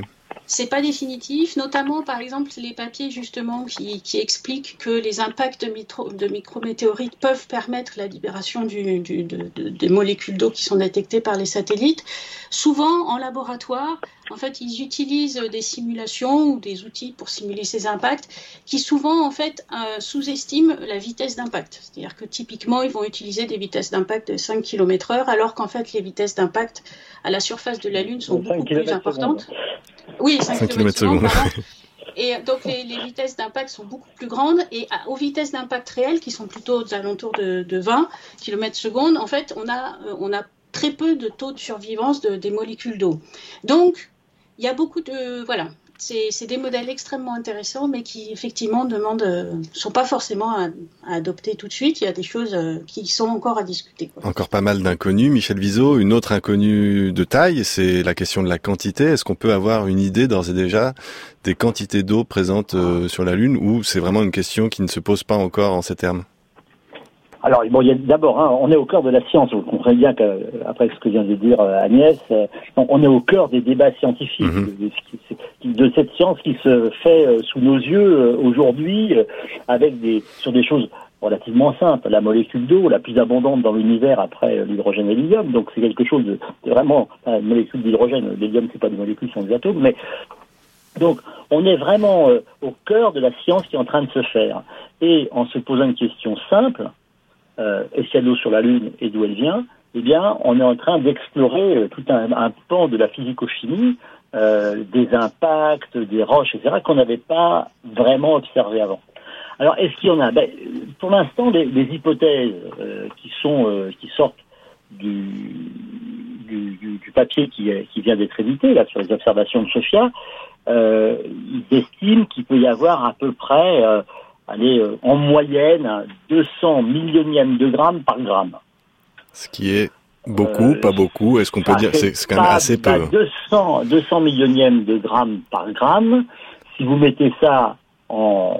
c'est pas définitif, notamment par exemple les papiers justement qui, qui expliquent que les impacts de, mitro, de micrométéorites peuvent permettre la libération du, du, de, de, des molécules d'eau qui sont détectées par les satellites. Souvent en laboratoire, en fait, ils utilisent des simulations ou des outils pour simuler ces impacts qui souvent en fait euh, sous-estiment la vitesse d'impact. C'est-à-dire que typiquement ils vont utiliser des vitesses d'impact de cinq kilomètres heure alors qu'en fait les vitesses d'impact à la surface de la Lune sont beaucoup plus importantes. Secondes. Oui, cinq kilomètres secondes. Et donc les, les vitesses d'impact sont beaucoup plus grandes et à, aux vitesses d'impact réelles qui sont plutôt aux alentours de, de vingt kilomètres secondes, en fait on a, on a très peu de taux de survivance de, des molécules d'eau. Donc il y a beaucoup de... Voilà, c'est, c'est des modèles extrêmement intéressants mais qui effectivement demandent, euh, sont pas forcément à, à adopter tout de suite. Il y a des choses euh, qui sont encore à discuter, quoi. Encore pas mal d'inconnus. Michel Vizeau, une autre inconnue de taille, c'est la question de la quantité. Est-ce qu'on peut avoir une idée d'ores et déjà des quantités d'eau présentes euh, sur la Lune ou c'est vraiment une question qui ne se pose pas encore en ces termes? Alors, bon, il y a d'abord, hein, on est au cœur de la science. Vous comprenez bien qu'après ce que vient de dire euh, Agnès, euh, on est au cœur des débats scientifiques, mm-hmm. de, de cette science qui se fait euh, sous nos yeux euh, aujourd'hui, euh, avec des sur des choses relativement simples. La molécule d'eau, la plus abondante dans l'univers après euh, l'hydrogène et l'hélium. Donc, c'est quelque chose de, de vraiment enfin, une molécule d'hydrogène. L'hélium, c'est pas des molécules, ce sont des atomes, mais donc, on est vraiment euh, au cœur de la science qui est en train de se faire. Et en se posant une question simple. Euh, est-ce qu'il y a de l'eau sur la Lune et d'où elle vient? Eh bien, on est en train d'explorer euh, tout un, un pan de la physico-chimie, euh, des impacts, des roches, et cetera, qu'on n'avait pas vraiment observé avant. Alors, est-ce qu'il y en a? Ben, pour l'instant, les, les hypothèses euh, qui sont euh, qui sortent du, du, du, du papier qui, qui vient d'être édité là sur les observations de SOFIA, euh, ils estiment qu'il peut y avoir à peu près euh, Allez, euh, en moyenne, deux cents millionièmes de grammes par gramme. Ce qui est beaucoup, euh, pas beaucoup. Est-ce qu'on peut dire que c'est, c'est quand même assez peu? Bah, deux cents, deux cents millionièmes de grammes par gramme. Si vous mettez ça en,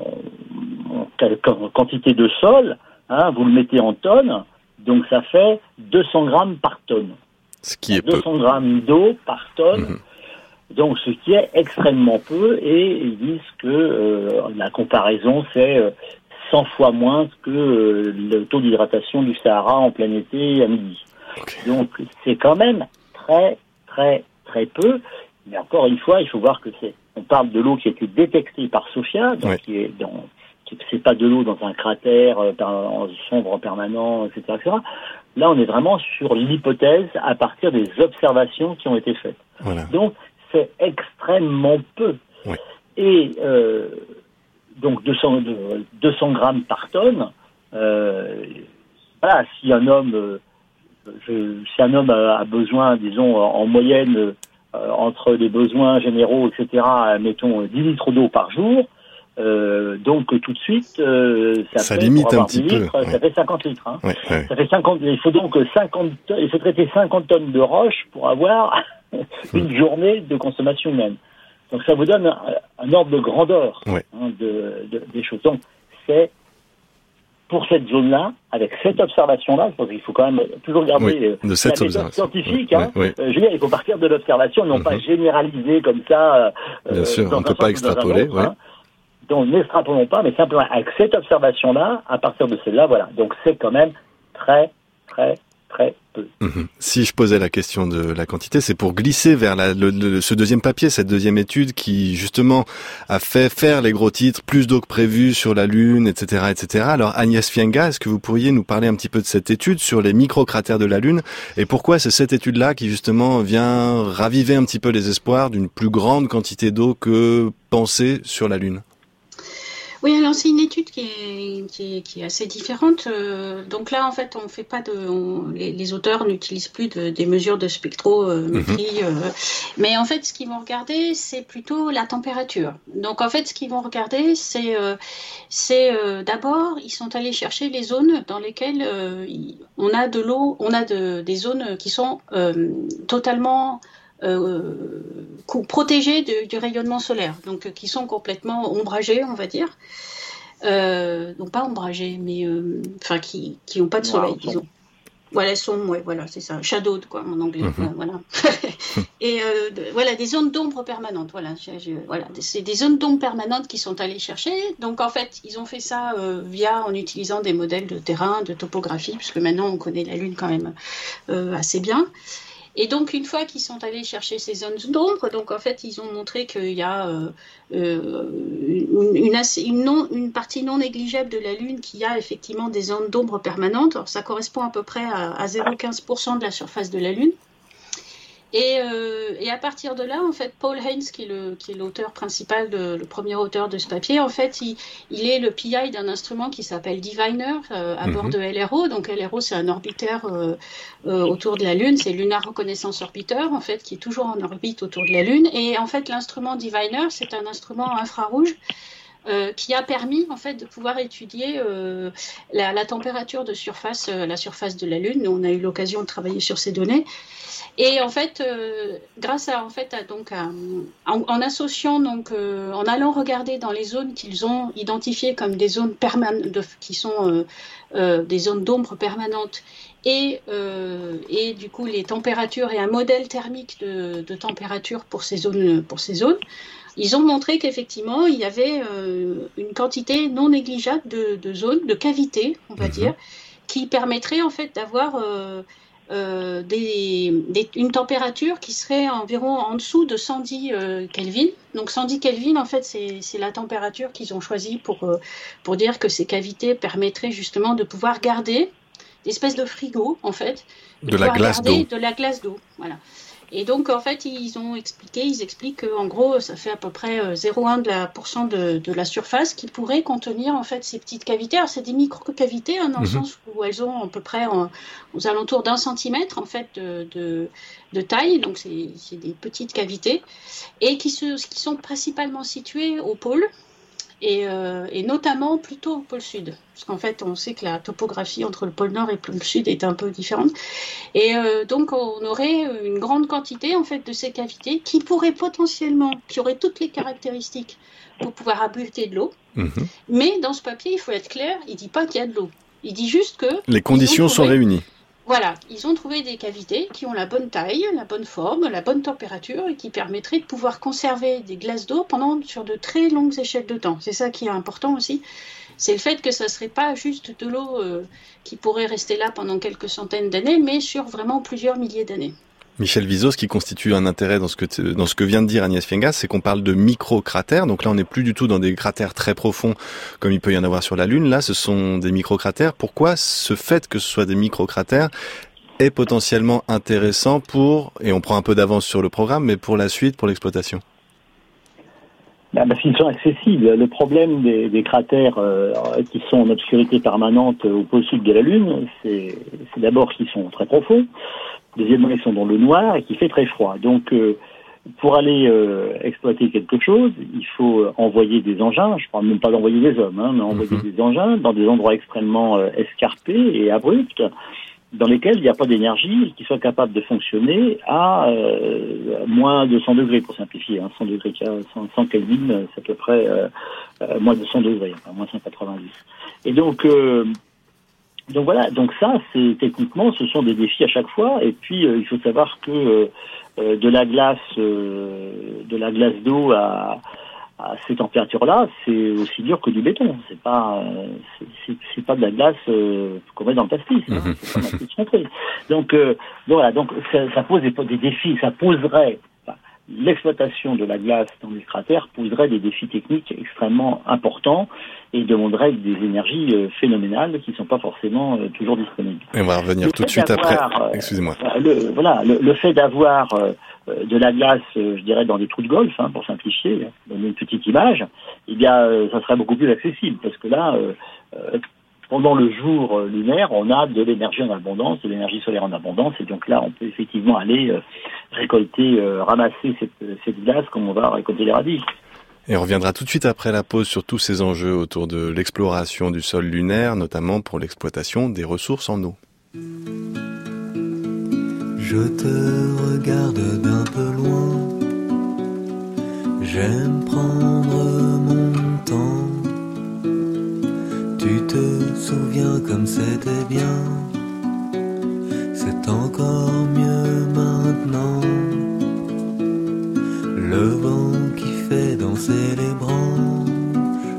en, en quantité de sol, hein, vous le mettez en tonnes, donc ça fait deux cents grammes par tonne. Ce qui est deux cents peu. Grammes d'eau par tonne. Mmh. Donc, ce qui est extrêmement peu, et ils disent que euh, la comparaison, c'est euh, cent fois moins que euh, le taux d'hydratation du Sahara en plein été à midi. Okay. Donc, c'est quand même très, très, très peu. Mais encore une fois, il faut voir que c'est... On parle de l'eau qui a été détectée par SOFIA, donc ouais. qui est dans... Qui, c'est pas de l'eau dans un cratère euh, en sombre en permanent, et cetera, et cetera. Là, on est vraiment sur l'hypothèse à partir des observations qui ont été faites. Voilà. Donc, c'est extrêmement peu. Oui. Et euh, donc deux cents, deux cents grammes par tonne, euh, voilà, si un homme, euh, je, si un homme a, a besoin, disons, en moyenne, euh, entre les besoins généraux, et cetera, mettons dix litres d'eau par jour, euh, donc tout de suite, euh, ça, ça fait, limite un petit litres, peu. Ça ouais. fait cinquante litres. Hein. Ouais, ouais. Ça fait cinquante. Il faut donc cinquante. Il faut traiter cinquante tonnes de roche pour avoir une journée de consommation humaine. Donc ça vous donne un, un ordre de grandeur ouais. hein, de, de, des choses. Donc c'est pour cette zone-là, avec cette observation-là, je pense qu'il faut quand même toujours garder oui, de cette la méthode scientifique. Oui, hein. oui, oui. Euh, je veux dire, il faut partir de l'observation, non mm-hmm. pas généraliser comme ça. Euh, Bien sûr, on ne peut pas extrapoler. Autre, oui. hein. Donc n'extrapolons pas, mais simplement avec cette observation-là, à partir de celle-là, voilà. Donc c'est quand même très, très, très peu. Mmh. Si je posais la question de la quantité, c'est pour glisser vers la, le, le, ce deuxième papier, cette deuxième étude qui justement a fait faire les gros titres, plus d'eau que prévu sur la Lune, et cetera, et cetera. Alors Agnès Fienga, est-ce que vous pourriez nous parler un petit peu de cette étude sur les microcratères de la Lune et pourquoi c'est cette étude-là qui justement vient raviver un petit peu les espoirs d'une plus grande quantité d'eau que pensée sur la Lune? Oui, alors c'est une étude qui est, qui est, qui est assez différente. Euh, donc là, en fait, on fait pas de, on, les, les auteurs n'utilisent plus de, des mesures de spectrométrie. Euh, euh, mais en fait, ce qu'ils vont regarder, c'est plutôt la température. Donc en fait, ce qu'ils vont regarder, c'est, euh, c'est euh, d'abord, ils sont allés chercher les zones dans lesquelles euh, on a de l'eau, on a de, des zones qui sont euh, totalement Euh, protégés de, du rayonnement solaire, donc euh, qui sont complètement ombragés, on va dire. Euh, non pas ombragés, mais euh, enfin qui qui n'ont pas de soleil, wow, disons. Voilà, elles sont, ouais, voilà, c'est ça, shadowed, quoi, en anglais, mm-hmm. voilà. Et euh, de, voilà, des zones d'ombre permanentes, voilà, je, je, voilà, c'est des zones d'ombre permanentes qui sont allées chercher. Donc, en fait, ils ont fait ça euh, via, en utilisant des modèles de terrain, de topographie, puisque maintenant, on connaît la Lune quand même euh, assez bien. Et donc, une fois qu'ils sont allés chercher ces zones d'ombre, donc en fait, ils ont montré qu'il y a euh, euh, une, une, une, non, une partie non négligeable de la Lune qui a effectivement des zones d'ombre permanentes. Alors, ça correspond à peu près à, à zéro virgule quinze pour cent de la surface de la Lune. Et, euh, et à partir de là, en fait, Paul Haynes, qui est, le, qui est l'auteur principal, de, le premier auteur de ce papier, en fait, il, il est le P I d'un instrument qui s'appelle Diviner euh, à mm-hmm. bord de L R O. Donc L R O, c'est un orbiteur euh, euh, autour de la Lune, c'est Lunar Reconnaissance Orbiter, en fait, qui est toujours en orbite autour de la Lune. Et en fait, l'instrument Diviner, c'est un instrument infrarouge Euh, qui a permis en fait de pouvoir étudier euh, la, la température de surface, euh, la surface de la Lune. Nous, on a eu l'occasion de travailler sur ces données. Et en fait, euh, grâce à en fait à, donc à, en, en associant donc euh, en allant regarder dans les zones qu'ils ont identifiées comme des zones permanentes, de, qui sont euh, euh, des zones d'ombre permanentes. Et, euh, et du coup les températures et un modèle thermique de, de température pour ces zones, pour ces zones. Ils ont montré qu'effectivement, il y avait euh, une quantité non négligeable de, de zones, de cavités, on va mmh. dire, qui permettraient en fait d'avoir euh, euh, des, des, une température qui serait environ en dessous de cent dix euh, Kelvin. Donc cent dix Kelvin, en fait, c'est, c'est la température qu'ils ont choisie pour, euh, pour dire que ces cavités permettraient justement de pouvoir garder des espèces de frigo, en fait. De, de la glace d'eau. De la glace d'eau, voilà. Et donc, en fait, ils ont expliqué, ils expliquent qu'en gros, ça fait à peu près zéro virgule un de la, pour cent de, de la surface qui pourrait contenir, en fait, ces petites cavités. Alors, c'est des micro-cavités, hein, dans mmh. le sens où elles ont à peu près en, aux alentours d'un centimètre, en fait, de, de, de taille. Donc, c'est, c'est des petites cavités. Et qui, se, qui sont principalement situées au pôle. Et, euh, et notamment plutôt au pôle sud, parce qu'en fait on sait que la topographie entre le pôle nord et le pôle sud est un peu différente, et euh, donc on aurait une grande quantité en fait de ces cavités qui pourraient potentiellement, qui auraient toutes les caractéristiques pour pouvoir abriter de l'eau, mmh. mais dans ce papier il faut être clair, il dit pas qu'il y a de l'eau, il dit juste que les conditions trouvé, sont réunies. Voilà, ils ont trouvé des cavités qui ont la bonne taille, la bonne forme, la bonne température et qui permettraient de pouvoir conserver des glaces d'eau pendant sur de très longues échelles de temps. C'est ça qui est important aussi. C'est le fait que ça ne serait pas juste de l'eau euh, qui pourrait rester là pendant quelques centaines d'années, mais sur vraiment plusieurs milliers d'années. Michel Vizot, ce qui constitue un intérêt dans ce que t- dans ce que vient de dire Agnès Fiengas, c'est qu'on parle de micro-cratères. Donc là, on n'est plus du tout dans des cratères très profonds comme il peut y en avoir sur la Lune. Là, ce sont des micro-cratères. Pourquoi ce fait que ce soit des micro-cratères est potentiellement intéressant pour, et on prend un peu d'avance sur le programme, mais pour la suite, pour l'exploitation? Ben, parce qu'ils sont accessibles. Le problème des, des cratères euh, qui sont en obscurité permanente au pôle sud de la Lune, c'est, c'est d'abord qu'ils sont très profonds. Deuxièmement, ils sont dans le noir et qu'il fait très froid. Donc, euh, pour aller euh, exploiter quelque chose, il faut euh, envoyer des engins. Je ne parle même pas d'envoyer des hommes, hein, mais envoyer mmh. des engins dans des endroits extrêmement euh, escarpés et abrupts, dans lesquels il n'y a pas d'énergie qui soit capable de fonctionner à euh, moins de cent degrés, pour simplifier. Hein, cent degrés, cent Kelvin, c'est à peu près euh, euh, moins de cent degrés, enfin moins cent quatre-vingt-dix. Et donc... Euh, Donc voilà, donc ça, c'est techniquement, ce sont des défis à chaque fois. Et puis, euh, il faut savoir que euh, de la glace, euh, de la glace d'eau à, à ces températures-là, c'est aussi dur que du béton. C'est pas, euh, c'est, c'est, c'est pas de la glace euh, qu'on met dans le pastis. Hein, mmh. C'est pas de se tromper. Donc, euh, donc voilà, donc ça, ça pose des, des défis. Ça poserait. L'exploitation de la glace dans les cratères poserait des défis techniques extrêmement importants et demanderait des énergies euh, phénoménales qui ne sont pas forcément euh, toujours disponibles. Et on va revenir le tout de suite après. Euh, Excusez-moi. Le, voilà, le, le fait d'avoir euh, de la glace, euh, je dirais, dans des trous de golf, hein, pour simplifier, donner une petite image, eh bien, euh, ça serait beaucoup plus accessible parce que là, euh, euh, pendant le jour lunaire, on a de l'énergie en abondance, de l'énergie solaire en abondance, et donc là, on peut effectivement aller euh, récolter, euh, ramasser cette, cette glace comme on va récolter les radis. Et on reviendra tout de suite après la pause sur tous ces enjeux autour de l'exploration du sol lunaire, notamment pour l'exploitation des ressources en eau. Je te regarde d'un peu loin, j'aime prendre mon temps. Tu te souviens comme c'était bien, c'est encore mieux maintenant. Le vent qui fait danser les branches,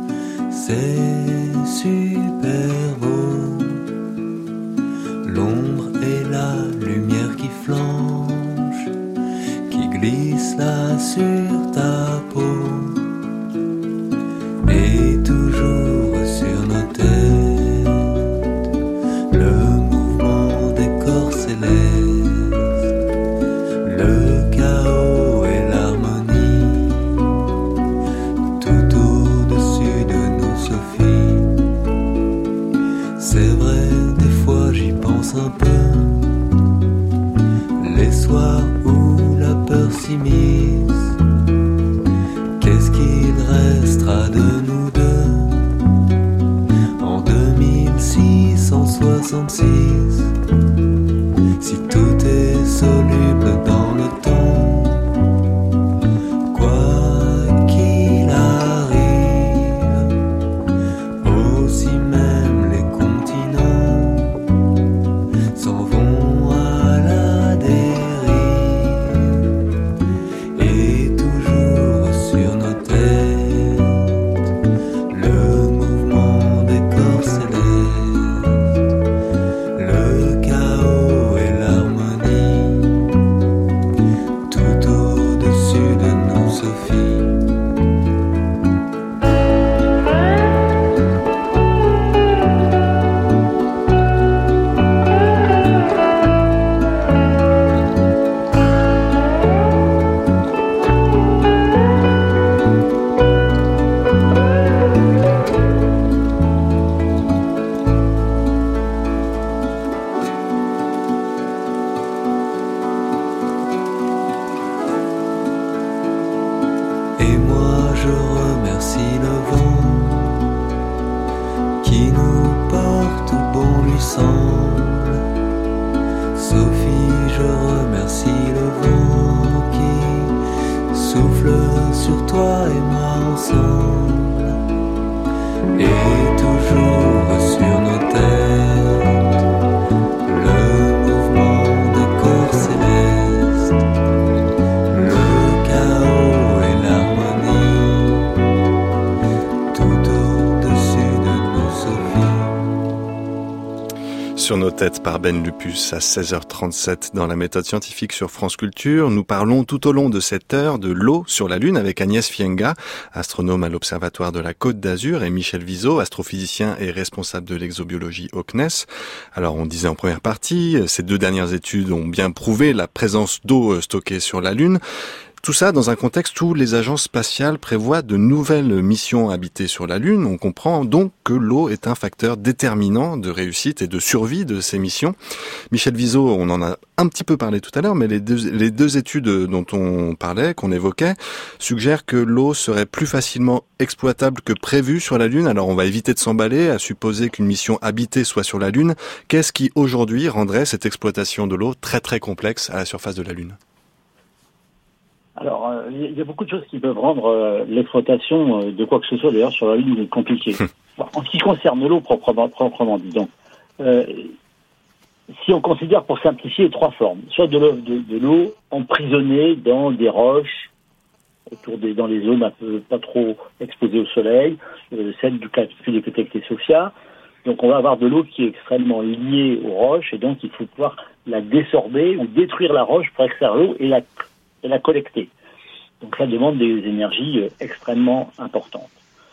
c'est super beau. L'ombre et la lumière qui flanche, qui glisse là sur ta peau. Et toujours sur nos têtes, le mouvement des corps célestes, le chaos et l'harmonie, tout au-dessus de nos sophies. C'est vrai, des fois j'y pense un peu, les soirs où la peur s'immisce, qu'est-ce qu'il restera de nous deux en deux mille six cent soixante-six, si tout est soluble dans le temps, quoi qu'il arrive, aussi même les continents s'en vont à la dérive, et toujours sur nos têtes, le mouvement des corps célestes, le chaos et l'harmonie, tout au-dessus de nos sophies. Et moi je remercie le vent qui nous porte où bon lui semble. Sophie, je remercie le vent qui souffle sur toi et moi ensemble. Et toujours sur nos têtes, le mouvement des corps célestes, le chaos et l'harmonie, tout au-dessus de nos sophies. Sur nos têtes par Ben Lupus à seize heures trente-sept dans la méthode scientifique sur France Culture. Nous parlons tout au long de cette heure de l'eau sur la Lune avec Agnès Fienga, astronome à l'Observatoire de la Côte d'Azur, et Michel Viseau, astrophysicien et responsable de l'exobiologie au C N E S. Alors on disait en première partie, ces deux dernières études ont bien prouvé la présence d'eau stockée sur la Lune. Tout ça dans un contexte où les agences spatiales prévoient de nouvelles missions habitées sur la Lune. On comprend donc que l'eau est un facteur déterminant de réussite et de survie de ces missions. Michel Viseau, on en a un petit peu parlé tout à l'heure, mais les deux, les deux études dont on parlait, qu'on évoquait, suggèrent que l'eau serait plus facilement exploitable que prévu sur la Lune. Alors on va éviter de s'emballer à supposer qu'une mission habitée soit sur la Lune. Qu'est-ce qui aujourd'hui rendrait cette exploitation de l'eau très très complexe à la surface de la Lune ? Alors, il euh, y a beaucoup de choses qui peuvent rendre euh, l'exploitation euh, de quoi que ce soit, d'ailleurs, sur la Lune compliquée. Bon, en ce qui concerne l'eau, proprement, proprement dit, donc, euh, si on considère, pour simplifier, trois formes, soit de l'eau, de, de l'eau emprisonnée dans des roches, autour des, dans les zones un peu pas trop exposées au soleil, euh, celle du cas de détecté Sophia. Donc, on va avoir de l'eau qui est extrêmement liée aux roches, et donc il faut pouvoir la désorber ou détruire la roche pour extraire l'eau et la et la collecter. Donc ça demande des énergies euh, extrêmement importantes.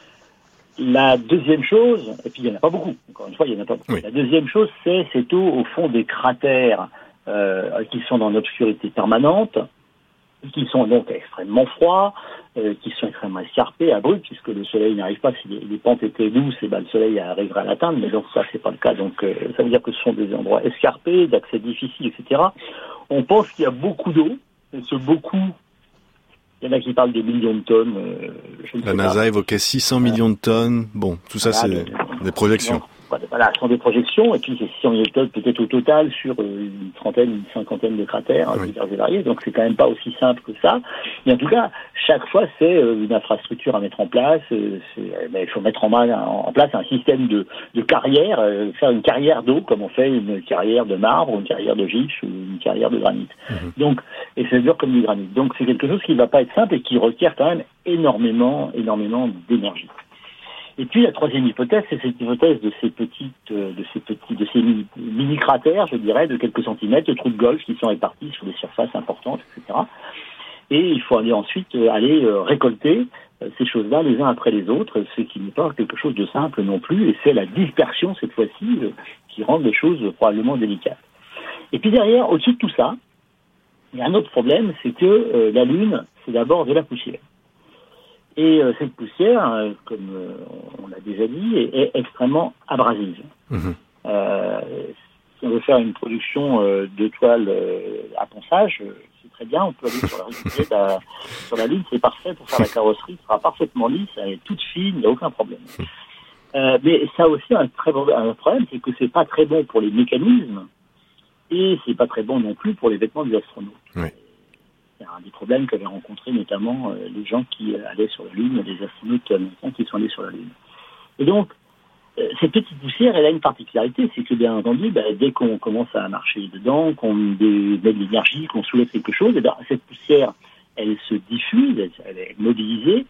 La deuxième chose, et puis il n'y en a pas beaucoup, encore une fois il n'y en a pas beaucoup. Oui. La deuxième chose, c'est cette eau au fond des cratères euh, qui sont dans l'obscurité permanente, qui sont donc extrêmement froids, euh, qui sont extrêmement escarpés, abrupts, puisque le soleil n'arrive pas. Si les, les pentes étaient douces, et ben le soleil arriverait à l'atteindre, mais donc ça c'est pas le cas. Donc euh, ça veut dire que ce sont des endroits escarpés, d'accès difficile, et cetera. On pense qu'il y a beaucoup d'eau. Et ce beaucoup, il y en a qui parlent de millions de tonnes. Euh, je ne La sais NASA pas. évoquait six cents millions de tonnes. Bon, tout ça, voilà, c'est des, des projections. Donc, voilà, ce sont des projections, et puis si on est peut-être au total sur une trentaine, une cinquantaine de cratères oui. divers et variés, donc c'est quand même pas aussi simple que ça. Mais en tout cas, chaque fois, c'est une infrastructure à mettre en place. C'est, mais il faut mettre en, en place un système de, de carrière, faire une carrière d'eau comme on fait une carrière de marbre, ou une carrière de gypse ou une carrière de granit. Mmh. Donc, et c'est dur comme du granit. Donc c'est quelque chose qui ne va pas être simple et qui requiert quand même énormément, énormément d'énergie. Et puis la troisième hypothèse, c'est cette hypothèse de ces petites, de ces petits, de ces mini, mini cratères, je dirais, de quelques centimètres, de trous de golf qui sont répartis sur des surfaces importantes, et cetera. Et il faut aller ensuite aller récolter ces choses-là les uns après les autres, ce qui n'est pas quelque chose de simple non plus, et c'est la dispersion cette fois-ci qui rend les choses probablement délicates. Et puis derrière, au-dessus de tout ça, il y a un autre problème, c'est que euh, la Lune, c'est d'abord de la poussière. Et euh, cette poussière, euh, comme euh, on l'a déjà dit, est, est extrêmement abrasive. Mmh. Euh, si on veut faire une production euh, de toile euh, à ponçage, euh, c'est très bien, on peut aller sur la, la, sur la Lune, c'est parfait pour faire la carrosserie, ça sera parfaitement lisse, elle est toute fine, il n'y a aucun problème. Euh, mais ça a aussi un, très bon, un problème, c'est que c'est pas très bon pour les mécanismes, et c'est pas très bon non plus pour les vêtements des astronautes. Oui. C'est un des problèmes qu'avaient rencontrés notamment euh, les gens qui euh, allaient sur la Lune, les astronautes américains qui sont allés sur la Lune. Et donc, euh, cette petite poussière, elle a une particularité, c'est que bien entendu, bah, dès qu'on commence à marcher dedans, qu'on met de l'énergie, qu'on soulève quelque chose, et ben, cette poussière, elle se diffuse, elle, elle est modélisée,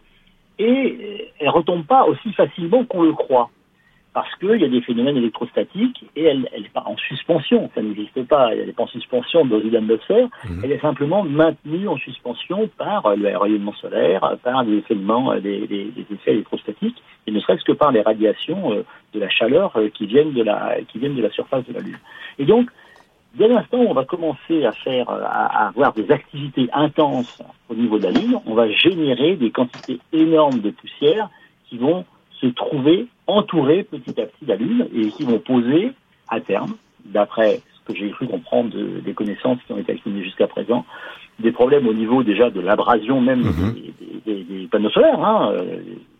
et euh, elle retombe pas aussi facilement qu'on le croit. Parce qu'il y a des phénomènes électrostatiques et elle, elle est pas en suspension, ça n'existe pas, elle n'est pas en suspension dans une atmosphère, mmh. elle est simplement maintenue en suspension par le rayonnement solaire, par des phénomènes, des, des, des effets électrostatiques, et ne serait-ce que par les radiations euh, de la chaleur euh, qui viennent de la qui viennent de la surface de la Lune. Et donc, dès l'instant où on va commencer à faire, à, à avoir des activités intenses au niveau de la Lune, on va générer des quantités énormes de poussière qui vont se trouver entourés petit à petit de la Lune et qui vont poser, à terme, d'après ce que j'ai cru comprendre de, des connaissances qui ont été accumulées jusqu'à présent, des problèmes au niveau déjà de l'abrasion même mmh. des, des, des, des panneaux solaires, hein, euh,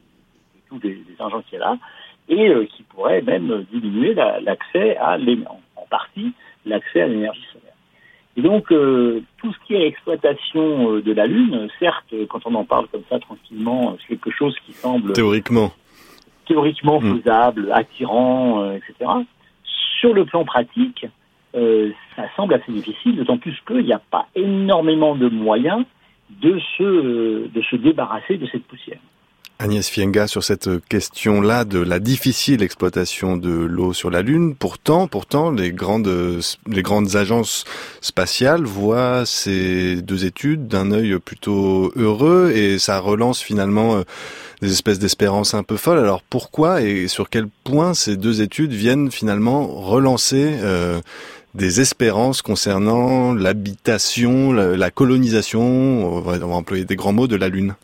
tous des, des engins qu'il y a là, et euh, qui pourraient même diminuer la, l'accès à l'énergie, en partie l'accès à l'énergie solaire. Et donc, euh, tout ce qui est exploitation euh, de la Lune, certes, quand on en parle comme ça tranquillement, c'est quelque chose qui semble... Théoriquement. théoriquement faisable, attirant, euh, et cetera. Sur le plan pratique, euh, ça semble assez difficile, d'autant plus qu'il n'y a pas énormément de moyens de se, euh, de se débarrasser de cette poussière. Agnès Fienga, sur cette question-là de la difficile exploitation de l'eau sur la Lune, pourtant, pourtant, les grandes, les grandes agences spatiales voient ces deux études d'un œil plutôt heureux et ça relance finalement des espèces d'espérances un peu folles. Alors pourquoi et sur quel point ces deux études viennent finalement relancer euh, des espérances concernant l'habitation, la, la colonisation, on va, on va employer des grands mots, de la Lune?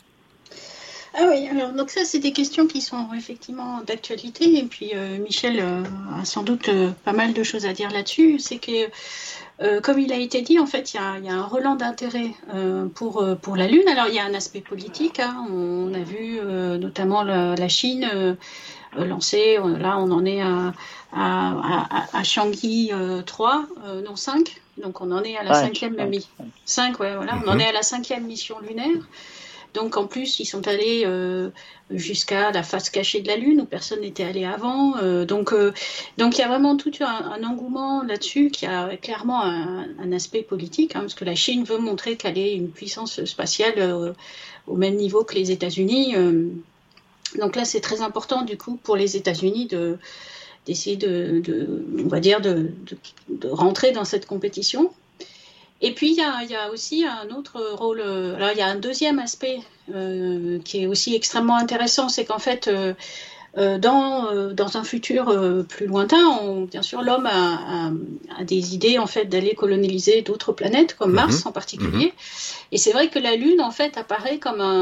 Ah oui, alors donc ça c'est des questions qui sont effectivement d'actualité et puis euh, Michel euh, a sans doute euh, pas mal de choses à dire là-dessus. C'est que euh, comme il a été dit, en fait il y a, y a un relan d'intérêt euh, pour euh, pour la Lune. Alors il y a un aspect politique, hein. On a vu euh, notamment la, la Chine euh, lancer, là on en est à à, à, à Chang'e euh, trois, euh, non cinq, donc on en est à la ouais, cinquième mission. cinq, ouais, voilà, mm-hmm. On en est à la cinquième mission lunaire. Donc en plus, ils sont allés euh, jusqu'à la face cachée de la Lune où personne n'était allé avant. Euh, donc euh, donc il y a vraiment tout un, un engouement là-dessus qui a clairement un, un aspect politique, hein, parce que la Chine veut montrer qu'elle est une puissance spatiale euh, au même niveau que les États-Unis. Euh, donc là, c'est très important du coup pour les États-Unis de d'essayer de, de on va dire de, de, de rentrer dans cette compétition. Et puis, il y a, il y a aussi un autre rôle. Alors, il y a un deuxième aspect euh, qui est aussi extrêmement intéressant, c'est qu'en fait, euh, euh, dans, euh, dans un futur euh, plus lointain, on, bien sûr, l'homme a, a, a des idées en fait d'aller coloniser d'autres planètes, comme Mars mmh, en particulier. Mmh. Et c'est vrai que la Lune, en fait, apparaît comme un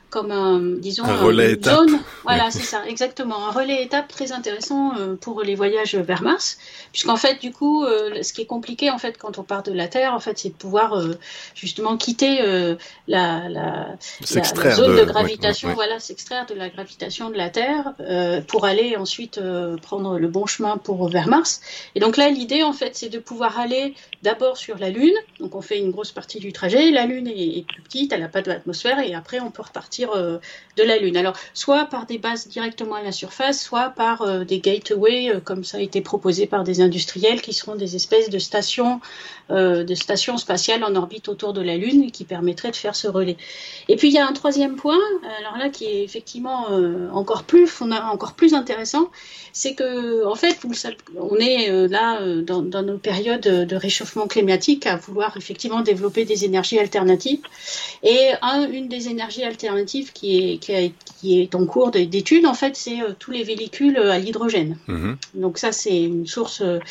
comme un, disons, un relais une zone. Voilà, oui. c'est ça, exactement. Un relais étape très intéressant euh, pour les voyages vers Mars, puisqu'en fait, du coup, euh, ce qui est compliqué, en fait, quand on part de la Terre, en fait, c'est de pouvoir euh, justement quitter euh, la, la, la, la zone de, de gravitation, oui, oui, oui. Voilà, s'extraire de la gravitation de la Terre euh, pour aller ensuite euh, prendre le bon chemin pour vers Mars. Et donc là, l'idée, en fait, c'est de pouvoir aller d'abord sur la Lune. Donc, on fait une grosse partie du trajet. La Lune est, est plus petite, elle n'a pas d'atmosphère, et après, on peut repartir de la Lune. Alors, soit par des bases directement à la surface, soit par euh, des gateways, euh, comme ça a été proposé par des industriels, qui seront des espèces de stations, euh, de stations spatiales en orbite autour de la Lune, qui permettraient de faire ce relais. Et puis, il y a un troisième point, alors là, qui est effectivement euh, encore plus, encore plus intéressant, c'est que, en fait, vous le savez, on est euh, là euh, dans, dans nos périodes de réchauffement climatique à vouloir effectivement développer des énergies alternatives. Et un, une des énergies alternatives qui est, qui, a, qui est en cours d'étude, en fait, c'est euh, tous les véhicules à l'hydrogène. Mmh. Donc ça, c'est une source euh,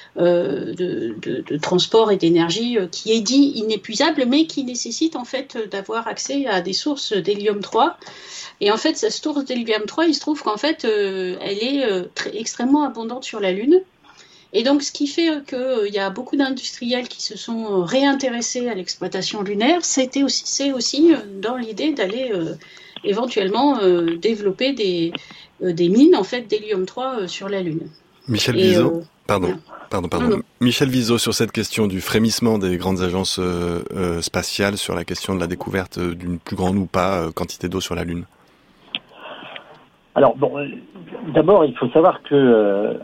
de, de, de transport et d'énergie euh, qui est dit inépuisable, mais qui nécessite en fait d'avoir accès à des sources d'hélium trois. Et en fait, cette source d'hélium trois, il se trouve qu'en fait, euh, elle est euh, très, extrêmement abondante sur la Lune. Et donc, ce qui fait qu'il euh, y a beaucoup d'industriels qui se sont réintéressés à l'exploitation lunaire, c'était aussi, c'est aussi euh, dans l'idée d'aller euh, éventuellement euh, développer des, euh, des mines en fait d'hélium trois euh, sur la Lune. Michel Viseau, euh, pardon, ouais. pardon, pardon. Non, non. Michel Viseau, sur cette question du frémissement des grandes agences euh, euh, spatiales, sur la question de la découverte d'une plus grande ou pas euh, quantité d'eau sur la Lune. Alors bon, euh, d'abord, il faut savoir que euh,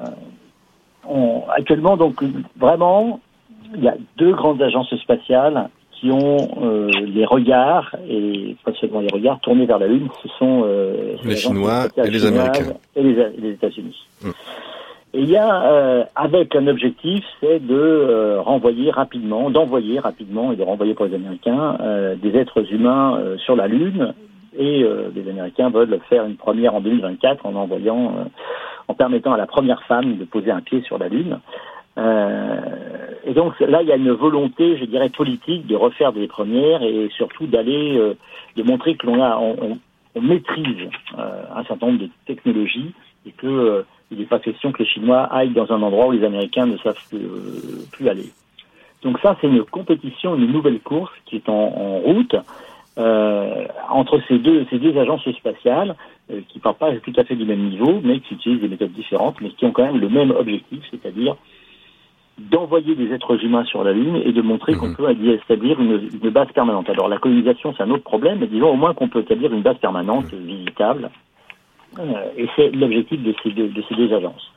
On, actuellement, donc, vraiment, il y a deux grandes agences spatiales qui ont euh, les regards, et pas seulement les regards, tournés vers la Lune. Ce sont euh, les Chinois et les Américains. Et les, les États-Unis. Mmh. Et il y a, euh, avec un objectif, c'est de euh, renvoyer rapidement, d'envoyer rapidement et de renvoyer pour les Américains euh, des êtres humains euh, sur la Lune. Et euh, les Américains veulent faire une première en deux mille vingt-quatre en envoyant... Euh, en permettant à la première femme de poser un pied sur la Lune. Euh, et donc là, il y a une volonté, je dirais, politique de refaire des premières et surtout d'aller, euh, de montrer que l'on a, on, on maîtrise euh, un certain nombre de technologies et que euh, il n'est pas question que les Chinois aillent dans un endroit où les Américains ne savent euh, plus aller. Donc ça, c'est une compétition, une nouvelle course qui est en, en route. Euh, entre ces deux, ces deux agences spatiales euh, qui ne parlent pas tout à fait du même niveau, mais qui utilisent des méthodes différentes, mais qui ont quand même le même objectif, c'est-à-dire d'envoyer des êtres humains sur la Lune et de montrer mmh. qu'on peut y établir une, une base permanente. Alors la colonisation, c'est un autre problème, mais disons au moins qu'on peut établir une base permanente, mmh. visitable, euh, et c'est l'objectif de ces deux, de ces deux agences.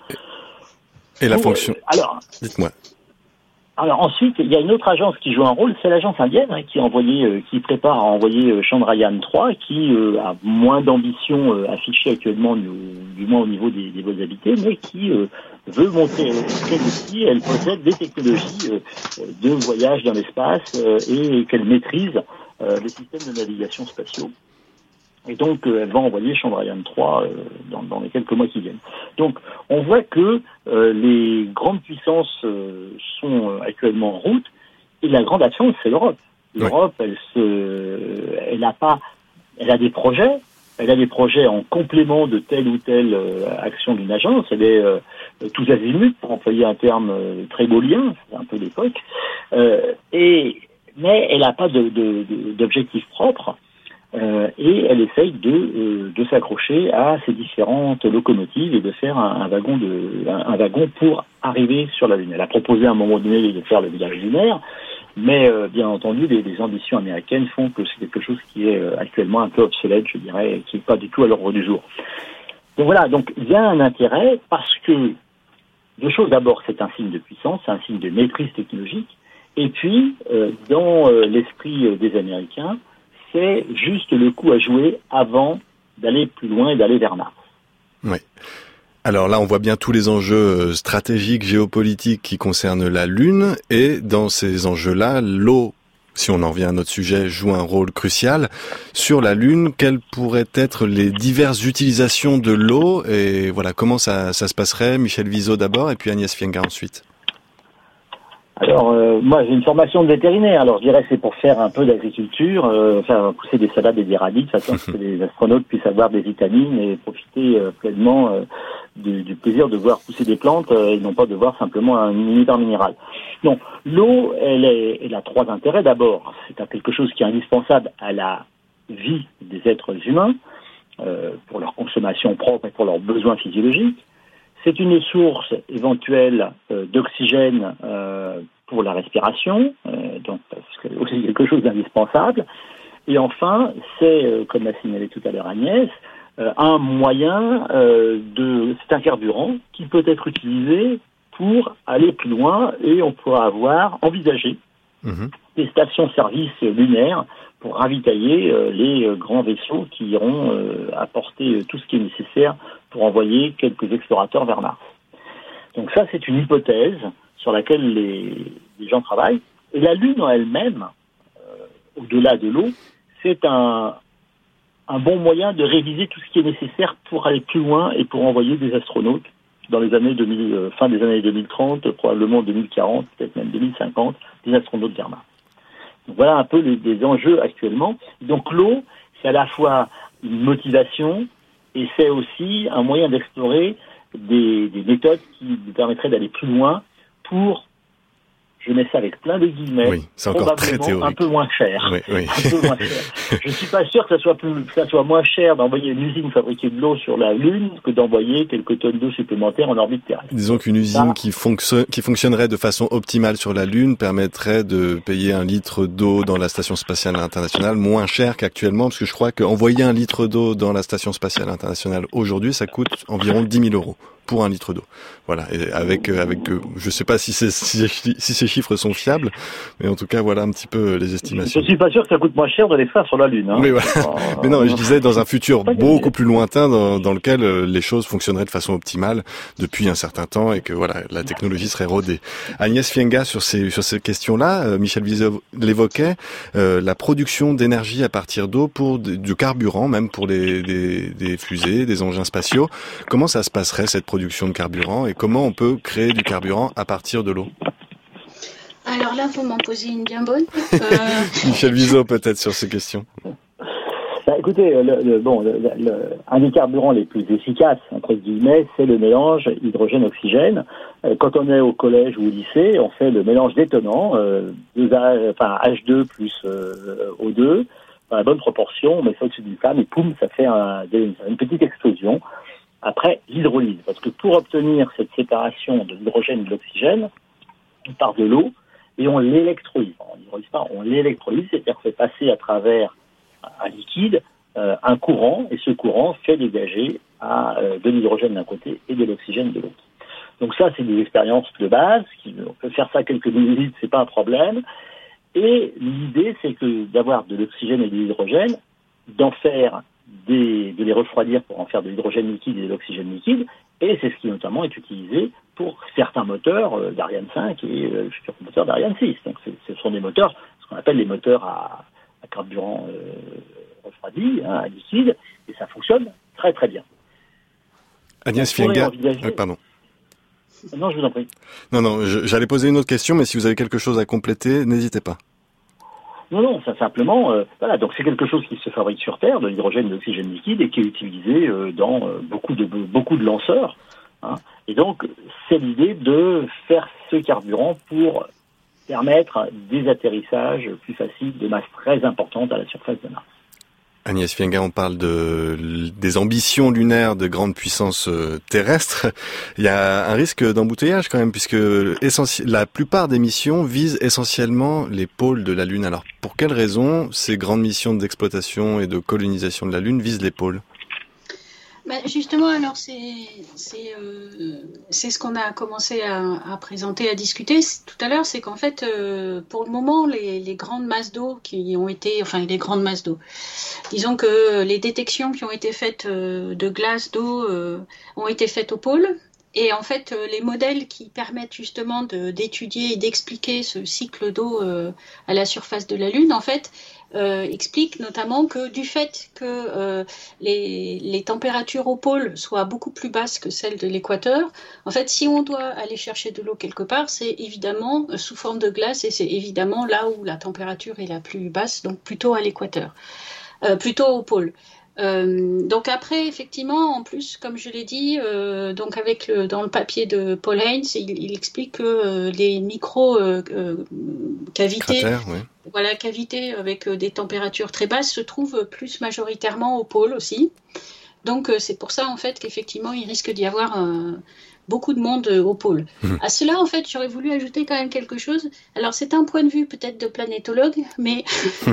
Et la Pour, fonction euh, Alors, dites-moi. Alors ensuite, il y a une autre agence qui joue un rôle, c'est l'agence indienne hein, qui a envoyé, euh, qui prépare à envoyer euh, Chandrayaan trois, qui euh, a moins d'ambition euh, affichée actuellement, du, du moins au niveau des, des vols habités, mais qui euh, veut montrer qu'elle aussi, elle possède des technologies euh, de voyage dans l'espace euh, et qu'elle maîtrise euh, les systèmes de navigation spatiaux. Et donc, euh, elle va envoyer Chandrayaan trois euh, dans, dans les quelques mois qui viennent. Donc, on voit que euh, les grandes puissances euh, sont euh, actuellement en route, et la grande absence, c'est l'Europe. L'Europe, ouais. elle se, elle a pas, elle a des projets, elle a des projets en complément de telle ou telle euh, action d'une agence. Elle est euh, tous azimuts, pour employer un terme euh, très gaulien, c'est un peu l'époque. Euh, et mais elle n'a pas de, de, de, d'objectif propre. Euh, et elle essaye de, euh, de s'accrocher à ces différentes locomotives et de faire un, un wagon de, un, un wagon pour arriver sur la Lune. Elle a proposé à un moment donné de faire le village lunaire, mais euh, bien entendu, les, les ambitions américaines font que c'est quelque chose qui est euh, actuellement un peu obsolète, je dirais, et qui n'est pas du tout à l'ordre du jour. Donc voilà, donc il y a un intérêt parce que deux choses. D'abord, c'est un signe de puissance, c'est un signe de maîtrise technologique, et puis euh, dans euh, l'esprit euh, des Américains, c'est juste le coup à jouer avant d'aller plus loin et d'aller vers Mars. Oui. Alors là, on voit bien tous les enjeux stratégiques, géopolitiques qui concernent la Lune. Et dans ces enjeux-là, l'eau, si on en revient à notre sujet, joue un rôle crucial. Sur la Lune, quelles pourraient être les diverses utilisations de l'eau? Et voilà, comment ça, ça se passerait? Michel Viseau d'abord, et puis Agnès Fienga ensuite. Alors, euh, moi, j'ai une formation de vétérinaire. Alors, je dirais que c'est pour faire un peu d'agriculture, euh, faire pousser des salades et des radis, de façon que les astronautes puissent avoir des vitamines et profiter euh, pleinement euh, du, du plaisir de voir pousser des plantes euh, et non pas de voir simplement un univers minéral. Non, l'eau, elle, est, elle a trois intérêts. D'abord, c'est quelque chose qui est indispensable à la vie des êtres humains, euh, pour leur consommation propre et pour leurs besoins physiologiques. C'est une source éventuelle euh, d'oxygène euh, pour la respiration, euh, donc c'est aussi quelque chose d'indispensable. Et enfin, c'est, euh, comme l'a signalé tout à l'heure Agnès, euh, un moyen euh, de, c'est un carburant qui peut être utilisé pour aller plus loin, et on pourra avoir envisagé mmh. des stations-service lunaires pour ravitailler euh, les euh, grands vaisseaux qui iront euh, apporter euh, tout ce qui est nécessaire pour envoyer quelques explorateurs vers Mars. Donc ça, c'est une hypothèse sur laquelle les, les gens travaillent. Et la Lune en elle-même, euh, au-delà de l'eau, c'est un, un bon moyen de réviser tout ce qui est nécessaire pour aller plus loin et pour envoyer des astronautes dans les années deux mille, euh, fin des années deux mille trente, probablement deux mille quarante, peut-être même deux mille cinquante, des astronautes vers Mars. Donc voilà un peu les, les enjeux actuellement. Donc l'eau, c'est à la fois une motivation et c'est aussi un moyen d'explorer des, des méthodes qui nous permettraient d'aller plus loin pour, je mets ça avec plein de guillemets, oui, c'est encore très théorique. Un peu moins cher. Oui, oui. Un peu moins cher. Je ne suis pas sûr que ça soit plus, que ça soit moins cher d'envoyer une usine fabriquer de l'eau sur la Lune que d'envoyer quelques tonnes d'eau supplémentaires en orbite terrestre. Disons qu'une usine ça, qui, fonctionne, qui fonctionnerait de façon optimale sur la Lune permettrait de payer un litre d'eau dans la Station Spatiale Internationale moins cher qu'actuellement, parce que je crois qu'envoyer un litre d'eau dans la Station Spatiale Internationale aujourd'hui, ça coûte environ dix mille euros. Pour un litre d'eau. Voilà. Et avec, avec, je sais pas si, c'est, si, si ces chiffres sont fiables, mais en tout cas, voilà un petit peu les estimations. Je suis pas sûr que ça coûte moins cher de les faire sur la Lune, hein. Mais voilà. Euh, mais non, je disais dans un futur beaucoup plus lointain dans, dans lequel les choses fonctionneraient de façon optimale depuis un certain temps et que voilà, la technologie serait rodée. Agnès Fienga, sur ces, sur ces questions-là, euh, Michel Vizot l'évoquait, euh, la production d'énergie à partir d'eau pour de, du carburant, même pour les, des, des fusées, des engins spatiaux. Comment ça se passerait, cette production de carburant, et comment on peut créer du carburant à partir de l'eau? Alors là, vous m'en posez une bien bonne. Euh... Michel Vizot, peut-être, sur ces questions. Bah, écoutez, le, le, bon, le, le, un des carburants les plus efficaces, entre guillemets, c'est le mélange hydrogène-oxygène. Euh, quand on est au collège ou au lycée, on fait le mélange détonnant, euh, deux A, enfin H deux plus euh, O deux, dans la bonne proportion, on met ça au-dessus d'une flamme et poum, ça fait un, une petite explosion. Après, l'hydrolyse, parce que pour obtenir cette séparation de l'hydrogène et de l'oxygène, on part de l'eau et on l'électrolyse. On l'hydrolyse pas, on l'électrolyse, c'est-à-dire qu'on fait passer à travers un liquide euh, un courant, et ce courant fait dégager à, euh, de l'hydrogène d'un côté et de l'oxygène de l'autre. Donc ça, c'est des expériences de base. Qui, on peut faire ça quelques millilitres, c'est pas un problème. Et l'idée, c'est que d'avoir de l'oxygène et de l'hydrogène, d'en faire Des, de les refroidir pour en faire de l'hydrogène liquide et de l'oxygène liquide, et c'est ce qui notamment est utilisé pour certains moteurs euh, d'Ariane cinq et euh, le futur moteur d'Ariane six. Donc c'est, ce sont des moteurs, ce qu'on appelle les moteurs à, à carburant euh, refroidi, hein, à liquide, et ça fonctionne très très bien. Agnès Fienga, envisager... euh, pardon. Non, je vous en prie. Non, non, je, j'allais poser une autre question, mais si vous avez quelque chose à compléter, n'hésitez pas. Non, non, ça simplement, euh, voilà, donc c'est quelque chose qui se fabrique sur Terre, de l'hydrogène et de l'oxygène liquide, et qui est utilisé euh, dans euh, beaucoup de beaucoup de lanceurs. Hein. Et donc, c'est l'idée de faire ce carburant pour permettre des atterrissages plus faciles de masse très importante à la surface de Mars. Agnès Fienga, on parle de, des ambitions lunaires de grandes puissances terrestres. Il y a un risque d'embouteillage quand même, puisque essentiel, la plupart des missions visent essentiellement les pôles de la Lune. Alors, pour quelles raisons ces grandes missions d'exploitation et de colonisation de la Lune visent les pôles ? Ben justement, alors c'est c'est euh, c'est ce qu'on a commencé à, à présenter, à discuter tout à l'heure, c'est qu'en fait, euh, pour le moment, les, les grandes masses d'eau qui ont été, enfin les grandes masses d'eau, disons que les détections qui ont été faites euh, de glace d'eau euh, ont été faites au pôle. Et en fait, euh, les modèles qui permettent justement de, d'étudier et d'expliquer ce cycle d'eau euh, à la surface de la Lune, en fait, euh, explique notamment que du fait que euh, les, les températures au pôle soient beaucoup plus basses que celles de l'équateur, en fait, si on doit aller chercher de l'eau quelque part, c'est évidemment euh, sous forme de glace et c'est évidemment là où la température est la plus basse, donc plutôt à l'équateur, euh, plutôt au pôle. Euh, donc après, effectivement, en plus, comme je l'ai dit, euh, donc avec le, dans le papier de Paul Haynes, il, il explique que euh, les micro euh, euh, cavités, Cratère, oui. voilà, cavités avec euh, des températures très basses se trouvent plus majoritairement au pôle aussi. Donc euh, c'est pour ça en fait qu'effectivement il risque d'y avoir euh, beaucoup de monde euh, au pôle. Mmh. À cela en fait j'aurais voulu ajouter quand même quelque chose. Alors c'est un point de vue peut-être de planétologue, mais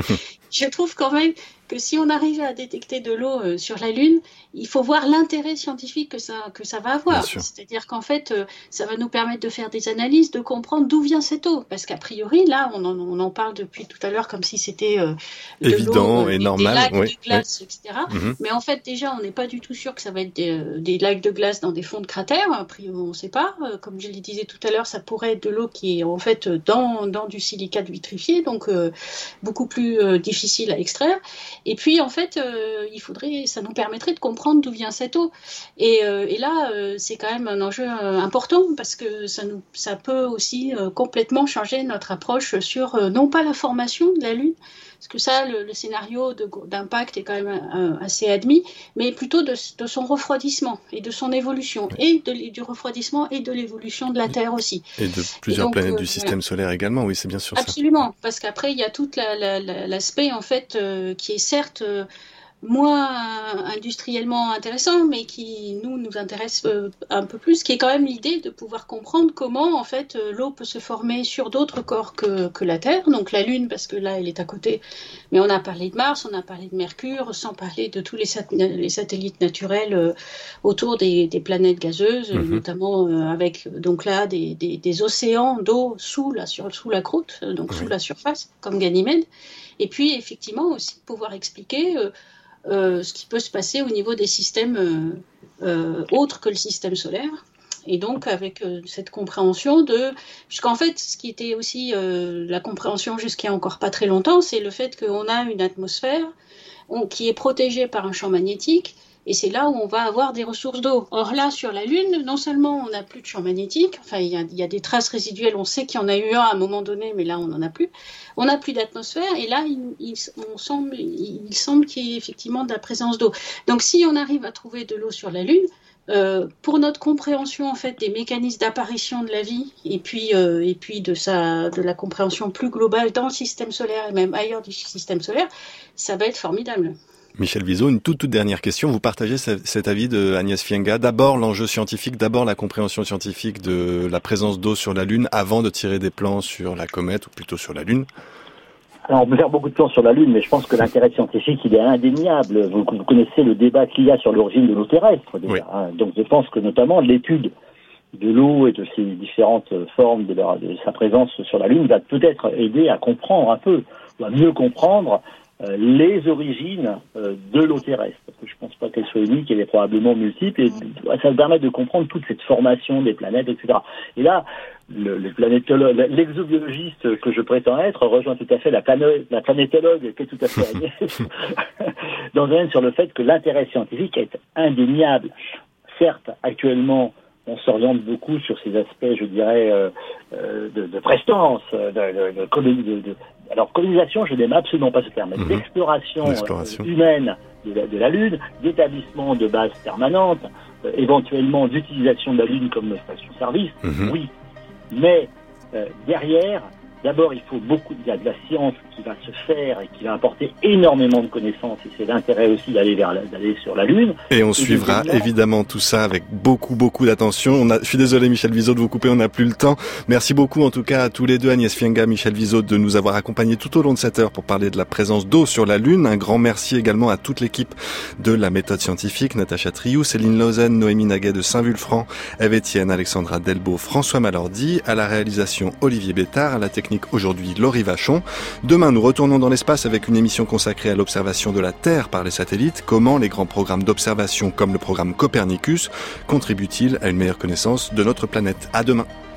je trouve quand même que si on arrive à détecter de l'eau euh, sur la Lune, il faut voir l'intérêt scientifique que ça, que ça va avoir. C'est-à-dire qu'en fait, euh, ça va nous permettre de faire des analyses, de comprendre d'où vient cette eau. Parce qu'a priori, là, on en, on en parle depuis tout à l'heure comme si c'était euh, de évident l'eau, euh, et des, normal, des lacs oui, de glace, oui. et cetera. Mm-hmm. Mais en fait, déjà, on n'est pas du tout sûr que ça va être des, des lacs de glace dans des fonds de cratères. A priori, on ne sait pas. Euh, comme je le disais tout à l'heure, ça pourrait être de l'eau qui est en fait dans, dans du silicate vitrifié, donc euh, beaucoup plus euh, difficile à extraire. Et puis, en fait, Euh, il faudrait, ça nous permettrait de comprendre d'où vient cette eau. Et, euh, et là, euh, c'est quand même un enjeu euh, important parce que ça, nous, ça peut aussi euh, complètement changer notre approche sur, euh, non pas la formation de la Lune, parce que ça, le, le scénario de, d'impact est quand même euh, assez admis, mais plutôt de, de son refroidissement et de son évolution, oui. et de, du refroidissement et de l'évolution de la Terre aussi. Et de plusieurs et donc, planètes euh, du système voilà. solaire également, oui, c'est bien sûr Absolument, ça. Absolument, parce qu'après, il y a tout la, la, la, l'aspect, en fait, euh, qui est certes... Euh, moins industriellement intéressant, mais qui nous nous intéresse euh, un peu plus, qui est quand même l'idée de pouvoir comprendre comment en fait euh, l'eau peut se former sur d'autres corps que, que la Terre, donc la Lune parce que là elle est à côté, mais on a parlé de Mars, on a parlé de Mercure, sans parler de tous les, sat- les satellites naturels euh, autour des, des planètes gazeuses, mm-hmm. notamment euh, avec donc là des, des, des océans d'eau sous la sur sous la croûte, donc oui. sous la surface, comme Ganymède, et puis effectivement aussi pouvoir expliquer euh, Euh, ce qui peut se passer au niveau des systèmes euh, euh, autres que le système solaire. Et donc, avec euh, cette compréhension de... Puisqu'en fait, ce qui était aussi euh, la compréhension jusqu'à encore pas très longtemps, c'est le fait qu'on a une atmosphère on, qui est protégée par un champ magnétique, et c'est là où on va avoir des ressources d'eau. Or là, sur la Lune, non seulement on n'a plus de champ magnétique, enfin, il y a, il y a des traces résiduelles, on sait qu'il y en a eu un à un moment donné, mais là, on n'en a plus. On n'a plus d'atmosphère, et là, il, il, on semble, il, il semble qu'il y ait effectivement de la présence d'eau. Donc, si on arrive à trouver de l'eau sur la Lune, euh, pour notre compréhension, en fait, des mécanismes d'apparition de la vie, et puis, euh, et puis de, sa, de la compréhension plus globale dans le système solaire, et même ailleurs du système solaire, ça va être formidable. Michel Vizot, une toute, toute dernière question. Vous partagez cet avis de Agnès Fienga. D'abord l'enjeu scientifique, d'abord la compréhension scientifique de la présence d'eau sur la Lune avant de tirer des plans sur la comète, ou plutôt sur la Lune. Alors, on peut faire beaucoup de plans sur la Lune, mais je pense que l'intérêt scientifique, il est indéniable. Vous, vous connaissez le débat qu'il y a sur l'origine de l'eau terrestre, déjà. Oui. Hein. Donc, je pense que notamment l'étude de l'eau et de ses différentes formes, de, leur, de sa présence sur la Lune, va peut-être aider à comprendre un peu, ou à mieux comprendre Euh, les origines euh, de l'eau terrestre, parce que je pense pas qu'elle soit unique, elle est probablement multiple, et ça permet de comprendre toute cette formation des planètes, et cetera. Et là, le, le planétologue, l'exobiologiste que je prétends être rejoint tout à fait la, plano- la planétologue qui est tout à fait Agnès, dans un sur le fait que l'intérêt scientifique est indéniable. Certes, actuellement, on s'oriente beaucoup sur ces aspects, je dirais, euh, euh, de, de prestance, de, de, de, de, de alors colonisation, je n'aime absolument pas ce terme, mais mmh. d'exploration, d'exploration. Euh, humaine de la, de la Lune, d'établissement de bases permanentes, euh, éventuellement d'utilisation de la Lune comme station-service, mmh. oui. Mais euh, derrière, d'abord, il faut beaucoup, il y a de la science qui va se faire et qui va apporter énormément de connaissances, et c'est l'intérêt aussi d'aller vers la, d'aller sur la Lune. Et on et suivra évidemment tout ça avec beaucoup, beaucoup d'attention. On a, je suis désolé, Michel Vizot, de vous couper, on n'a plus le temps. Merci beaucoup, en tout cas, à tous les deux, Agnès Fienga, Michel Vizot, de nous avoir accompagnés tout au long de cette heure pour parler de la présence d'eau sur la Lune. Un grand merci également à toute l'équipe de la méthode scientifique, Natacha Triou, Céline Lausanne, Noémie Naguet de Saint-Vulfranc, Ève Etienne, Alexandra Delbo, François Malordi, à la réalisation Olivier Bétard, à la technique aujourd'hui Laurie Vachon. Demain, nous retournons dans l'espace avec une émission consacrée à l'observation de la Terre par les satellites. Comment les grands programmes d'observation comme le programme Copernicus contribuent-ils à une meilleure connaissance de notre planète? À demain.